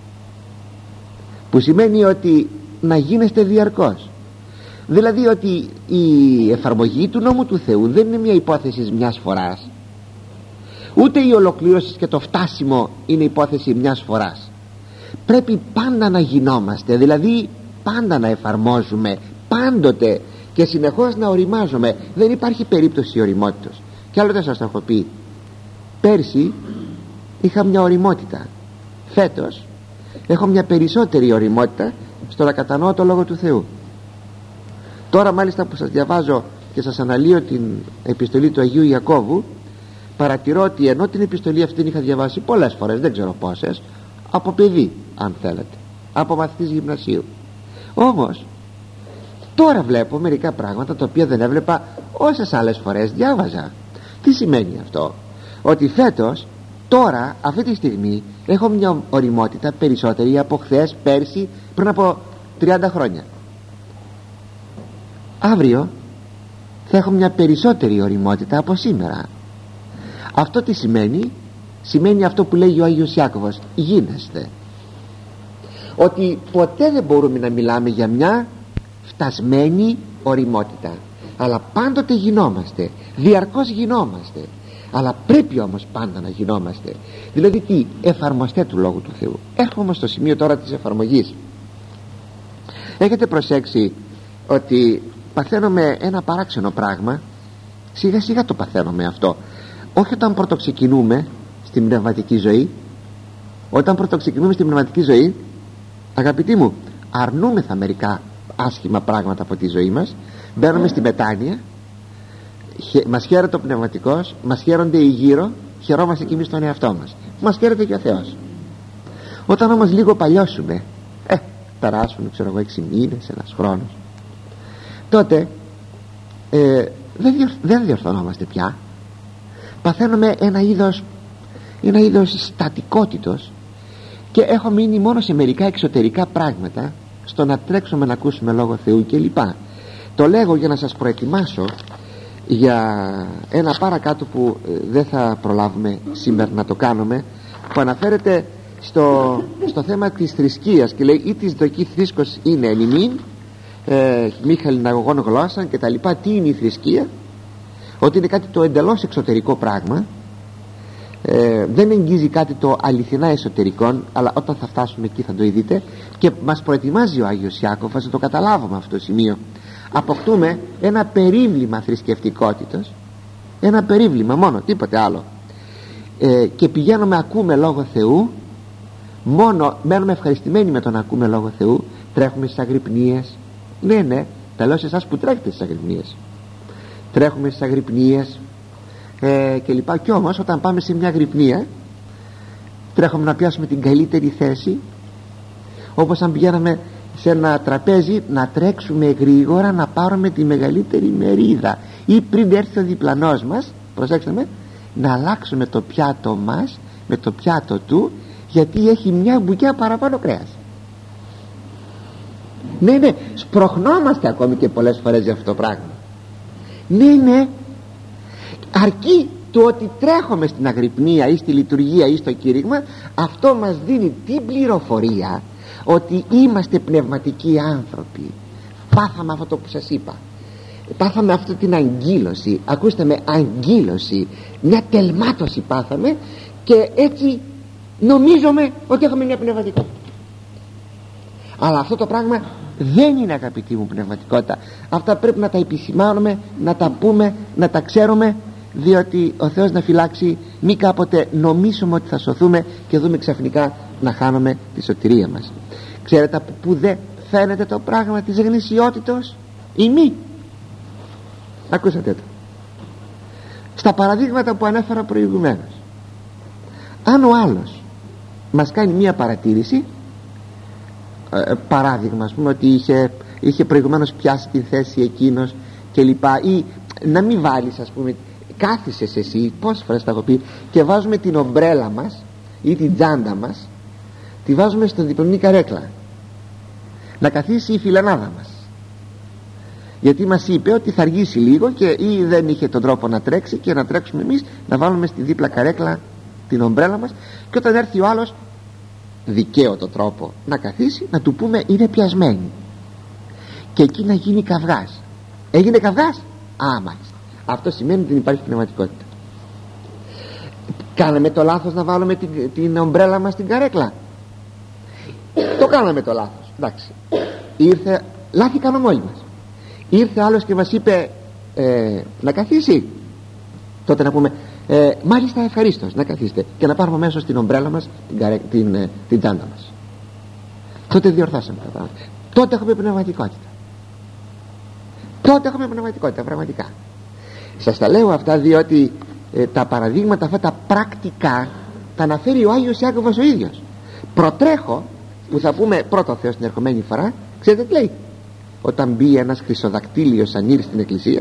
που σημαίνει ότι να γίνεστε διαρκώς. Δηλαδή ότι η εφαρμογή του νόμου του Θεού δεν είναι μια υπόθεση μιας φοράς, ούτε η ολοκλήρωση και το φτάσιμο είναι υπόθεση μιας φοράς. Πρέπει πάντα να γινόμαστε, δηλαδή πάντα να εφαρμόζουμε, πάντοτε και συνεχώς να οριμάζουμε. Δεν υπάρχει περίπτωση οριμότητος. Και άλλο δεν σας το έχω πει, πέρσι είχα μια οριμότητα, φέτος έχω μια περισσότερη οριμότητα στο να κατανοώ το Λόγο του Θεού. Τώρα μάλιστα που σας διαβάζω και σας αναλύω την επιστολή του Αγίου Ιακώβου, παρατηρώ ότι ενώ την επιστολή αυτή την είχα διαβάσει πολλές φορές, δεν ξέρω πόσες, από παιδί αν θέλετε, από μαθητής γυμνασίου, όμως τώρα βλέπω μερικά πράγματα τα οποία δεν έβλεπα όσες άλλες φορές διάβαζα. Τι σημαίνει αυτό? Ότι φέτος, τώρα, αυτή τη στιγμή έχω μια οριμότητα περισσότερη από χθες, πέρσι, πριν από 30 χρόνια. Αύριο θα έχω μια περισσότερη οριμότητα από σήμερα. Αυτό τι σημαίνει? Σημαίνει αυτό που λέει ο Άγιος Ιάκωβος, γίνεστε. Ότι ποτέ δεν μπορούμε να μιλάμε για μια φτασμένη οριμότητα, αλλά πάντοτε γινόμαστε, διαρκώς γινόμαστε. Αλλά πρέπει όμως πάντα να γινόμαστε. Δηλαδή τι? Εφαρμοστέ του Λόγου του Θεού. Έρχομαι στο σημείο τώρα της εφαρμογής. Έχετε προσέξει ότι παθαίνουμε ένα παράξενο πράγμα? Σιγά σιγά το παθαίνουμε αυτό. Όχι όταν πρωτοξεκινούμε στην πνευματική ζωή. Όταν πρωτοξεκινούμε στην πνευματική ζωή, αγαπητοί μου, αρνούμεθα μερικά άσχημα πράγματα από τη ζωή μας, μπαίνουμε στη μετάνοια, μας χαίρεται ο πνευματικός, μας χαίρονται οι γύρω, χαιρόμαστε κι εμείς τον εαυτό μας, μας χαίρεται και ο Θεός. Όταν όμως λίγο παλιώσουμε, περάσουν ξέρω εγώ 6 μήνες, ένας χρόνος, τότε δεν διορθωνόμαστε πια. Παθαίνουμε ένα είδος στατικότητος και έχω μείνει μόνο σε μερικά εξωτερικά πράγματα, στο να τρέξουμε να ακούσουμε Λόγο Θεού κλπ. Το λέγω για να σας προετοιμάσω για ένα παρακάτω που δεν θα προλάβουμε σήμερα να το κάνουμε, που αναφέρεται στο θέμα της θρησκείας και λέει: «Ή της δοκή θρήσκος είναι εν ημίν, μη χαλιναγωγών γλώσσαν» και τα λοιπά. Τι είναι η θρησκεία? Ότι είναι κάτι το εντελώς εξωτερικό πράγμα, δεν εγγύζει κάτι το αληθινά εσωτερικό, αλλά όταν θα φτάσουμε εκεί θα το δείτε. Και μας προετοιμάζει ο Άγιος Ιάκωβος να το καταλάβουμε αυτό το σημείο. Αποκτούμε ένα περίβλημα θρησκευτικότητας, ένα περίβλημα μόνο, τίποτε άλλο, και πηγαίνουμε, ακούμε Λόγο Θεού, μόνο μένουμε ευχαριστημένοι με το να ακούμε Λόγο Θεού, τρέχουμε στις αγρυπνίες. Ναι, τα λέω σε εσάς που τρέχετε στις αγρυπνίες, τρέχουμε στις αγρυπνίες και λοιπά. Κι όμως όταν πάμε σε μια αγρυπνία, τρέχουμε να πιάσουμε την καλύτερη θέση, όπως αν πηγαίναμε σε ένα τραπέζι, να τρέξουμε γρήγορα να πάρουμε τη μεγαλύτερη μερίδα, ή πριν έρθει ο διπλανός μας, προσέξτε με, να αλλάξουμε το πιάτο μας με το πιάτο του, γιατί έχει μια μπουκιά παραπάνω κρέας. Ναι, σπροχνόμαστε ακόμη και πολλές φορές για αυτό το πράγμα. Ναι, αρκεί το ότι τρέχουμε στην αγρυπνία ή στη λειτουργία ή στο κήρυγμα, αυτό μας δίνει την πληροφορία ότι είμαστε πνευματικοί άνθρωποι. Πάθαμε αυτό που σας είπα, πάθαμε αυτή την αγκύλωση, ακούστε με, αγκύλωση, μια τελμάτωση πάθαμε, και έτσι νομίζουμε ότι έχουμε μια πνευματικότητα. Αλλά αυτό το πράγμα δεν είναι, αγαπητοί μου, πνευματικότητα. Αυτά πρέπει να τα επισημάνουμε, να τα πούμε, να τα ξέρουμε, διότι ο Θεός να φυλάξει μη κάποτε νομίσουμε ότι θα σωθούμε και δούμε ξαφνικά να χάνουμε τη σωτηρία μας. Ξέρετε από που δεν φαίνεται το πράγμα της γνησιότητος ή μη? Ακούσατε το στα παραδείγματα που ανέφερα προηγουμένως. Αν ο άλλος μας κάνει μία παρατήρηση, παράδειγμα ας πούμε ότι είχε προηγουμένως πιάσει την θέση εκείνος και λοιπά, ή να μην βάλεις ας πούμε, κάθισες εσύ, πόσες φορές τα έχω πει, και βάζουμε την ομπρέλα μας ή την τσάντα μας, τη βάζουμε στο διπλανή καρέκλα να καθίσει η φιλενάδα μας, γιατί μας είπε ότι θα αργήσει λίγο και ή δεν είχε τον τρόπο να τρέξει και να τρέξουμε εμείς να βάλουμε στη δίπλα καρέκλα την ομπρέλα μας, και όταν έρθει ο άλλος δικαίωτο τρόπο να καθίσει, να του πούμε είναι πιασμένη, και εκεί να γίνει καυγάς. Έγινε καυγάς? Μάλιστα, αυτό σημαίνει ότι δεν υπάρχει πνευματικότητα. Κάναμε το λάθος να βάλουμε την ομπρέλα μας στην καρέκλα? Το κάναμε το λάθος, εντάξει. Λάθη κάναμε όλοι μας. Ήρθε άλλος και μας είπε να καθίσει, τότε να πούμε μάλιστα ευχαρίστως να καθίσετε, και να πάρουμε μέσω στην ομπρέλα μας την τσάντα μας. Τότε διορθώσαμε τα πράγματα. Τότε έχουμε πνευματικότητα. Τότε έχουμε πνευματικότητα πραγματικά. Σας τα λέω αυτά διότι τα παραδείγματα αυτά τα πρακτικά τα αναφέρει ο Άγιος Ιάκωβος ο ίδιος. Προτρέχω που θα πούμε πρώτο Θεός την ερχομένη φορά. Ξέρετε τι λέει? Όταν μπει ένας χρυσοδακτήλιος ανήρ στην εκκλησία,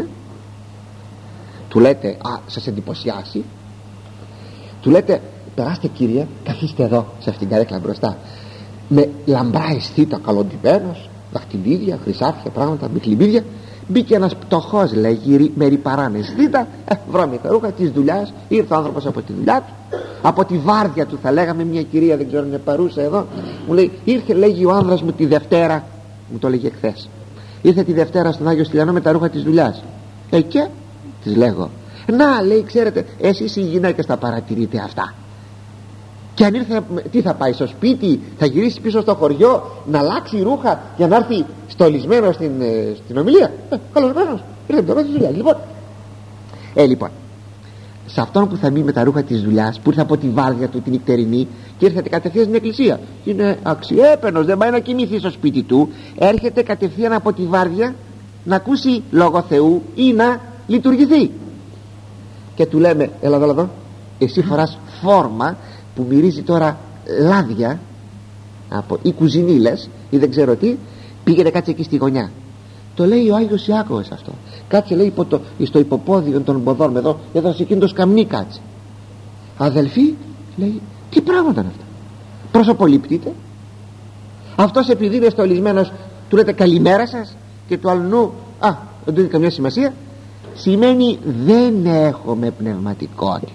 του λέτε σας εντυπωσιάσει, του λέτε περάστε κύριε, καθίστε εδώ σε αυτήν την καρέκλα μπροστά, με λαμπρά αισθήτα, καλοντυμένος, δαχτυλίδια, χρυσάφια, πράγματα, μπιχλιμπίδια. Μπήκε ένας πτωχός, λέγει, με ρυπαράνε αισθήτα, βρώμικα ρούχα της δουλειάς. Ήρθε ο άνθρωπος από τη δουλειά του, από τη βάρδια του θα λέγαμε. Μια κυρία, δεν ξέρω αν είναι παρούσα εδώ, μου λέει ήρθε, λέγει, ο άνδρας μου τη Δευτέρα, μου το έλεγε εχθές, ήρθε τη Δευτέρα στον Άγιο Στυλιανό με τα ρούχα της δουλειάς. Και της λέγω, να, λέει, ξέρετε, εσείς οι γυναίκες τα παρατηρείτε αυτά, και αν ήρθε, τι θα πάει στο σπίτι, θα γυρίσει πίσω στο χωριό να αλλάξει ρούχα για να έρθει στολισμένο στην ομιλία? Καλωσμένος, ήρθε με τα ρούχα της δουλειάς. Λοιπόν, σε αυτόν που θα μείνει με τα ρούχα της δουλειάς, που ήρθε από τη βάρδια του την νυχτερινή και ήρθε κατευθείαν στην εκκλησία, είναι αξιέπαινος, δεν πάει να κοιμηθεί στο σπίτι του, έρχεται κατευθείαν από τη βάρδια να ακούσει λόγο Θεού ή να λειτουργηθεί, και του λέμε έλα εδώ, εσύ φοράς φόρμα που μυρίζει τώρα λάδια ή κουζινίλες ή δεν ξέρω τι, πήγαινε κάτσε εκεί στη γωνιά. Το λέει ο Άγιος Ιάκωβος αυτό. Κάτσε, λέει, στο υποπόδιο των ποδών εδώ σε εκείνο το σκαμνί κάτσε. Αδελφοί, λέει, τι πράγματα είναι αυτά? Προσωποληπτείτε. Αυτός επειδή είναι στολισμένος του λέτε καλημέρα σας, και του αλλού δεν του έχει καμιά σημασία, σημαίνει δεν έχουμε πνευματικότητα.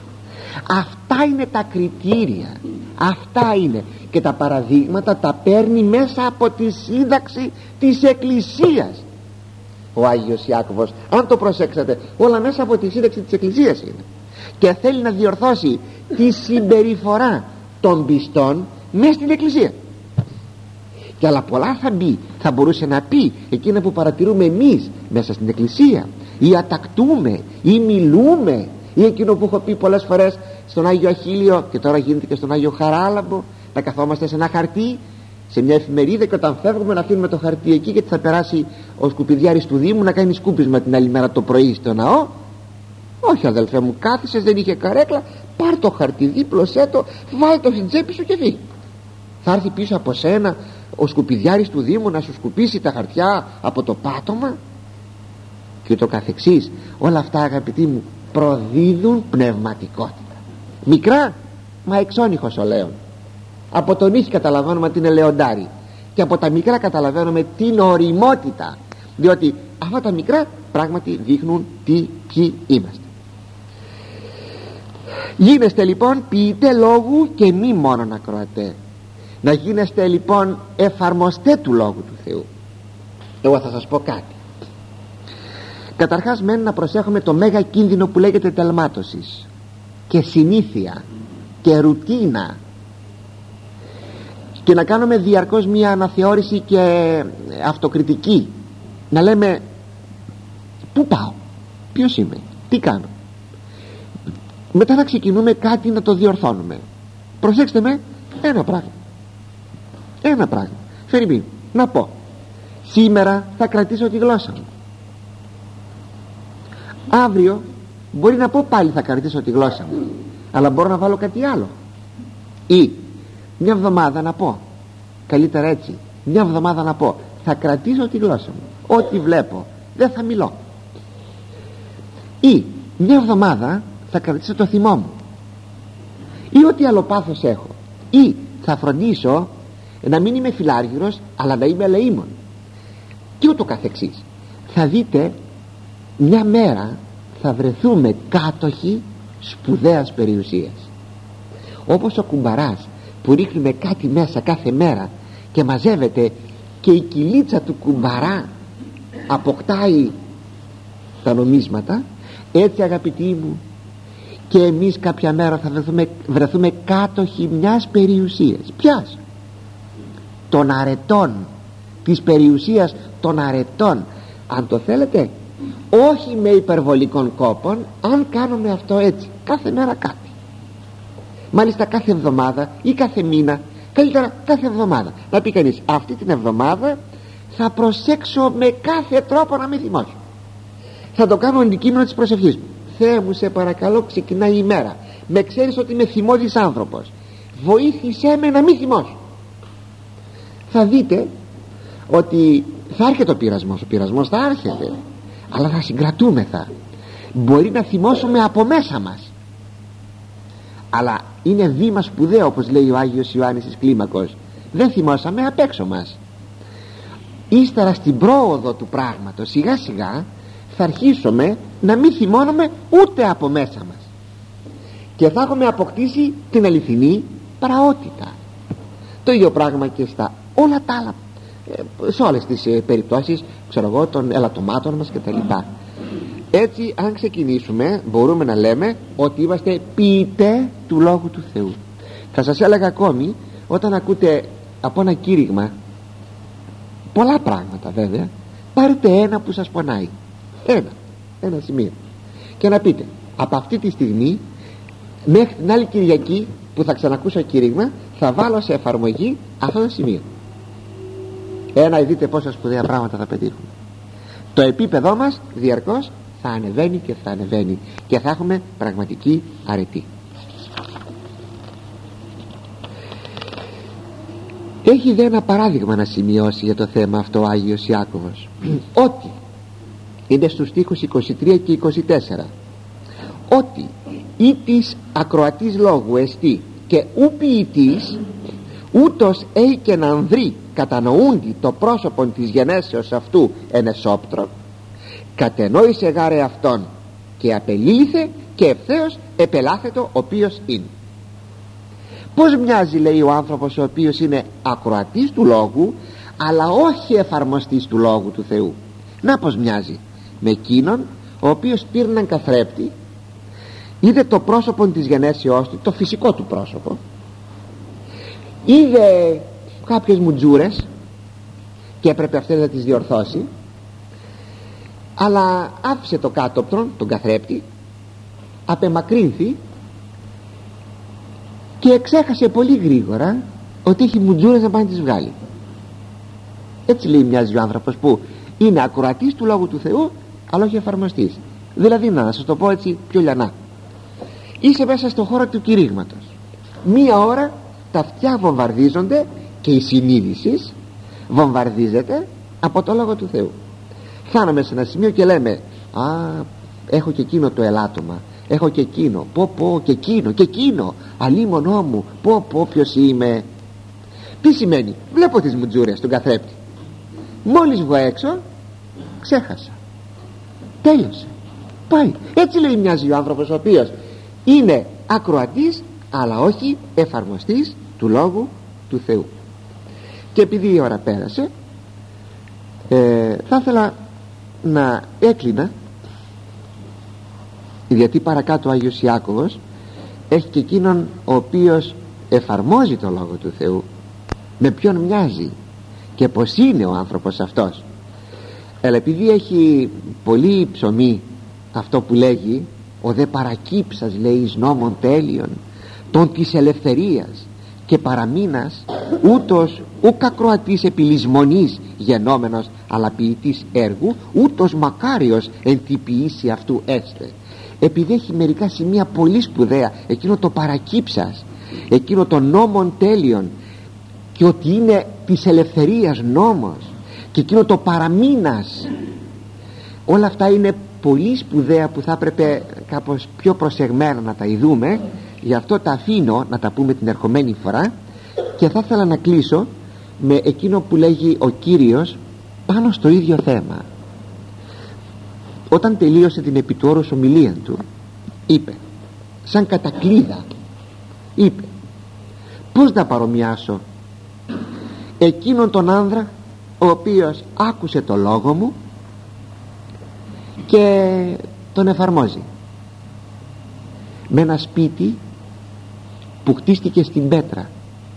Αυτά είναι τα κριτήρια, αυτά είναι, και τα παραδείγματα τα παίρνει μέσα από τη σύνταξη της Εκκλησίας ο Άγιος Ιάκωβος. Αν το προσέξατε, όλα μέσα από τη σύνταξη της Εκκλησίας είναι, και θέλει να διορθώσει τη συμπεριφορά των πιστών μέσα στην Εκκλησία. Και άλλα πολλά θα μπορούσε να πει εκείνα που παρατηρούμε εμείς μέσα στην Εκκλησία, ή ατακτούμε ή μιλούμε, ή εκείνο που έχω πει πολλές φορές στον Άγιο Αχίλιο, και τώρα γίνεται και στον Άγιο Χαράλαμπο, να καθόμαστε σε ένα χαρτί, σε μια εφημερίδα, και όταν φεύγουμε να αφήνουμε το χαρτί εκεί, γιατί θα περάσει ο σκουπιδιάρης του Δήμου να κάνει σκούπισμα την άλλη μέρα το πρωί στο ναό. Όχι αδελφέ μου, κάθισες, δεν είχε καρέκλα, πάρ το χαρτί, δίπλωσέ το, βάλ το στην τσέπη σου και φύγει. Θα έρθει πίσω από σένα ο σκουπιδιάρης του Δήμου να σου σκουπίσει τα χαρτιά από το πάτωμα και το καθεξής. Όλα αυτά, αγαπητοί μου, προδίδουν πνευματικότητα. Μικρά, μα εξώνυχος ο λέων. Από τον ήχη καταλαβαίνουμε ότι είναι λεοντάρι, και από τα μικρά καταλαβαίνουμε την οριμότητα, διότι αυτά τα μικρά πράγματι δείχνουν ποιοι είμαστε. Γίνεστε λοιπόν ποιητέ λόγου και μη μόνον ακροατέ. Να γίνεστε λοιπόν εφαρμοστέ του λόγου του Θεού. Εγώ θα σας πω κάτι. Καταρχάς μένει να προσέχουμε το μέγα κίνδυνο που λέγεται τελμάτωσης και συνήθεια και ρουτίνα, και να κάνουμε διαρκώς μια αναθεώρηση και αυτοκριτική, να λέμε πού πάω, ποιος είμαι, τι κάνω, μετά να ξεκινούμε κάτι να το διορθώνουμε. Προσέξτε με ένα πράγμα. Φερρυπίν, να πω σήμερα θα κρατήσω τη γλώσσα μου, αύριο μπορεί να πω πάλι θα κρατήσω τη γλώσσα μου, αλλά μπορώ να βάλω κάτι άλλο. Ή μια εβδομάδα να πω, καλύτερα έτσι, μια εβδομάδα να πω θα κρατήσω τη γλώσσα μου, ό,τι βλέπω δεν θα μιλώ. Ή μια εβδομάδα θα κρατήσω το θυμό μου, ή ό,τι άλλο πάθος έχω, ή θα φροντίσω να μην είμαι φιλάργυρος αλλά να είμαι ελεήμων, και ούτω καθεξής. Θα δείτε μια μέρα θα βρεθούμε κάτοχοι σπουδαίας περιουσίας, όπως ο κουμπαράς που ρίχνουμε κάτι μέσα κάθε μέρα και μαζεύεται και η κυλίτσα του κουμπαρά αποκτάει τα νομίσματα. Έτσι αγαπητοί μου, και εμείς κάποια μέρα θα βρεθούμε κάτοχοι μιας περιουσίας. Ποιας? Των αρετών, της περιουσίας των αρετών, αν το θέλετε, όχι με υπερβολικών κόπων, αν κάνουμε αυτό έτσι κάθε μέρα κάτι, μάλιστα κάθε εβδομάδα ή κάθε μήνα, καλύτερα κάθε εβδομάδα, να πει κανείς αυτή την εβδομάδα θα προσέξω με κάθε τρόπο να μην θυμώσω, θα το κάνω αντικείμενο της προσευχής μου. Θεέ μου, σε παρακαλώ, ξεκινάει η ημέρα, με ξέρεις ότι είμαι θυμώδης άνθρωπος, βοήθησέ με να μην θυμώσω. Θα δείτε ότι θα έρχεται ο πειρασμός θα έρχεται, αλλά θα συγκρατούμεθα. Μπορεί να θυμώσουμε από μέσα μας, αλλά είναι βήμα σπουδαίο, όπως λέει ο Άγιος Ιωάννης της Κλίμακος. Δεν θυμώσαμε απ' έξω μας. Ύστερα στην πρόοδο του πράγματος σιγά σιγά θα αρχίσουμε να μην θυμώνουμε ούτε από μέσα μας, και θα έχουμε αποκτήσει την αληθινή πραότητα. Το ίδιο πράγμα και στα όλα τα άλλα, σε όλες τις περιπτώσεις, ξέρω εγώ, των ελαττωμάτων μας κτλ. Έτσι, αν ξεκινήσουμε, μπορούμε να λέμε ότι είμαστε ποιητές του Λόγου του Θεού. Θα σας έλεγα ακόμη, όταν ακούτε από ένα κήρυγμα πολλά πράγματα, βέβαια, πάρετε ένα που σας πονάει, ένα σημείο, και να πείτε από αυτή τη στιγμή μέχρι την άλλη Κυριακή που θα ξανακούσω κήρυγμα, θα βάλω σε εφαρμογή αυτό το σημείο. Δείτε πόσα σπουδαία πράγματα θα πετύχουμε. Το επίπεδό μας διαρκώς θα ανεβαίνει και θα ανεβαίνει, και θα έχουμε πραγματική αρετή. Έχει δε ένα παράδειγμα να σημειώσει για το θέμα αυτό ο Άγιος Ιάκωβος, ότι είναι στους στίχους 23 και 24, ότι ή της ακροατής λόγου εστί και ου ποιητής, ούτως έχει και να ανδρεί κατανοούντι το πρόσωπον της γενέσεως αυτού εν εσόπτρο, κατενόησε γάρε αυτόν και απελήλθε και ευθέως επελάθετο οποίος είναι. Πως μοιάζει, λέει, ο άνθρωπος ο οποίος είναι ακροατής του λόγου αλλά όχι εφαρμοστής του λόγου του Θεού? Να πως μοιάζει με εκείνον ο οποίος πήρε έναν καθρέπτη, είδε το πρόσωπο της γενέσεώς του, το φυσικό του πρόσωπο, είδε κάποιες μουτζούρες και έπρεπε αυτές να τις διορθώσει, αλλά άφησε το κάτωπτρον, τον καθρέπτη, απεμακρύνθη και ξέχασε πολύ γρήγορα ότι έχει μουτζούρες να πάει να τις βγάλει. Έτσι, λέει, μοιάζει ο άνθρωπος που είναι ακροατής του Λόγου του Θεού αλλά όχι εφαρμοστής. Δηλαδή, να σας το πω έτσι πιο λιανά, είσαι μέσα στο χώρο του κηρύγματος, μία ώρα τα αυτιά βομβαρδίζονται και η συνείδηση βομβαρδίζεται από το Λόγο του Θεού. Φτάνουμε σε ένα σημείο και λέμε, έχω και εκείνο το ελάττωμα, έχω και εκείνο, πω και εκείνο, αλίμονό μου, πω ποιος είμαι. Τι σημαίνει? Βλέπω τις μουτζούρες στον καθρέπτη, μόλις βγω έξω ξέχασα, τέλειωσε, πάει. Έτσι, λέει, μοιάζει ο άνθρωπος ο οποίος είναι ακροατής αλλά όχι εφαρμοστής του Λόγου του Θεού. Και επειδή η ώρα πέρασε, θα ήθελα να έκλεινα, γιατί παρακάτω ο Άγιος Ιάκωβος έχει και εκείνον ο οποίος εφαρμόζει το Λόγο του Θεού. Με ποιον μοιάζει και πως είναι ο άνθρωπος αυτός? Αλλά επειδή έχει πολύ ψωμί αυτό που λέγει, Ο δε παρακύψας, λέει, εις νόμων τέλειων των της ελευθερίας και παραμείνας, ούτως ουκ ακροατής επιλυσμονής γενόμενος, αλλά ποιητής έργου, ούτως μακάριος εν τη ποιήση αυτού έστε. Επειδή έχει μερικά σημεία πολύ σπουδαία εκείνο το παρακύψας, εκείνο το νόμων τέλειων, και ότι είναι της ελευθερίας νόμος, και εκείνο το παραμείνας, όλα αυτά είναι πολύ σπουδαία που θα έπρεπε κάπως πιο προσεγμένα να τα ειδούμε. Γι' αυτό τα αφήνω να τα πούμε την ερχομένη φορά, και θα ήθελα να κλείσω με εκείνο που λέγει ο Κύριος πάνω στο ίδιο θέμα. Όταν τελείωσε την επί του όρους ομιλία του, είπε σαν κατακλείδα, είπε, πώς να παρομοιάσω εκείνον τον άνδρα ο οποίος άκουσε το λόγο μου και τον εφαρμόζει, με ένα σπίτι που χτίστηκε στην πέτρα.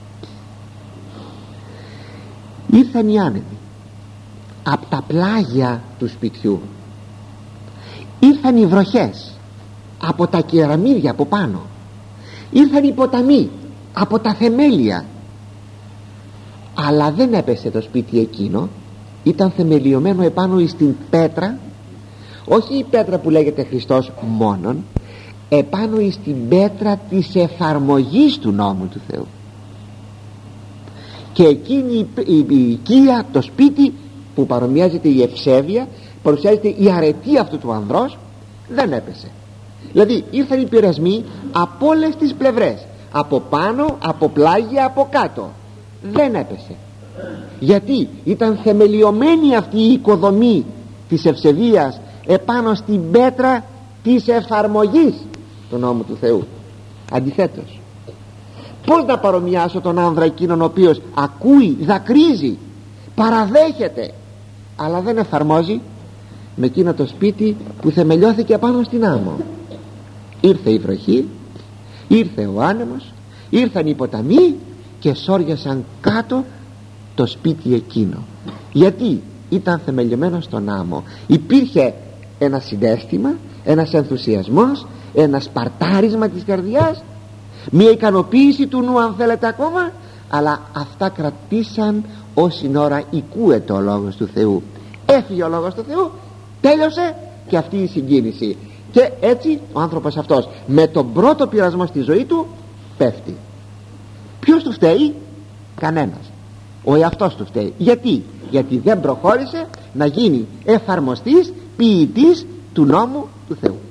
Ήρθαν οι άνεμοι από τα πλάγια του σπιτιού, ήρθαν οι βροχές από τα κεραμίδια από πάνω, ήρθαν οι ποταμοί από τα θεμέλια, αλλά δεν έπεσε το σπίτι εκείνο. Ήταν θεμελιωμένο επάνω στην πέτρα, όχι η πέτρα που λέγεται Χριστός μόνον, επάνω στην πέτρα της εφαρμογής του νόμου του Θεού. Και εκείνη η οικία, το σπίτι που παρομοιάζεται η ευσέβεια, παρουσιάζεται η αρετή αυτού του ανδρός, δεν έπεσε. Δηλαδή ήρθαν οι πειρασμοί από όλες τις πλευρές, από πάνω, από πλάγια, από κάτω, δεν έπεσε. Γιατί ήταν θεμελιωμένη αυτή η οικοδομή της ευσεβίας επάνω στην πέτρα της εφαρμογής του νόμου του Θεού. Αντιθέτως, πώς να παρομοιάσω τον άνδρα εκείνον ο οποίος ακούει, δακρύζει, παραδέχεται, αλλά δεν εφαρμόζει, με εκείνο το σπίτι που θεμελιώθηκε πάνω στην άμμο? Ήρθε η βροχή, ήρθε ο άνεμος, ήρθαν οι ποταμοί και σώριασαν κάτω το σπίτι εκείνο. Γιατί ήταν θεμελιωμένο στον άμμο. Υπήρχε ένα συναίσθημα, ένας ενθουσιασμός, ένα σπαρτάρισμα της καρδιάς, μια ικανοποίηση του νου αν θέλετε ακόμα, αλλά αυτά κρατήσαν όσην ώρα οικούεται ο λόγος του Θεού. Έφυγε ο λόγος του Θεού, τέλειωσε και αυτή η συγκίνηση, και έτσι ο άνθρωπος αυτός με τον πρώτο πειρασμό στη ζωή του πέφτει. Ποιος του φταίει? Κανένας. Ο εαυτός του φταίει. Γιατί δεν προχώρησε να γίνει εφαρμοστής, ποιητής του νόμου του Θεού.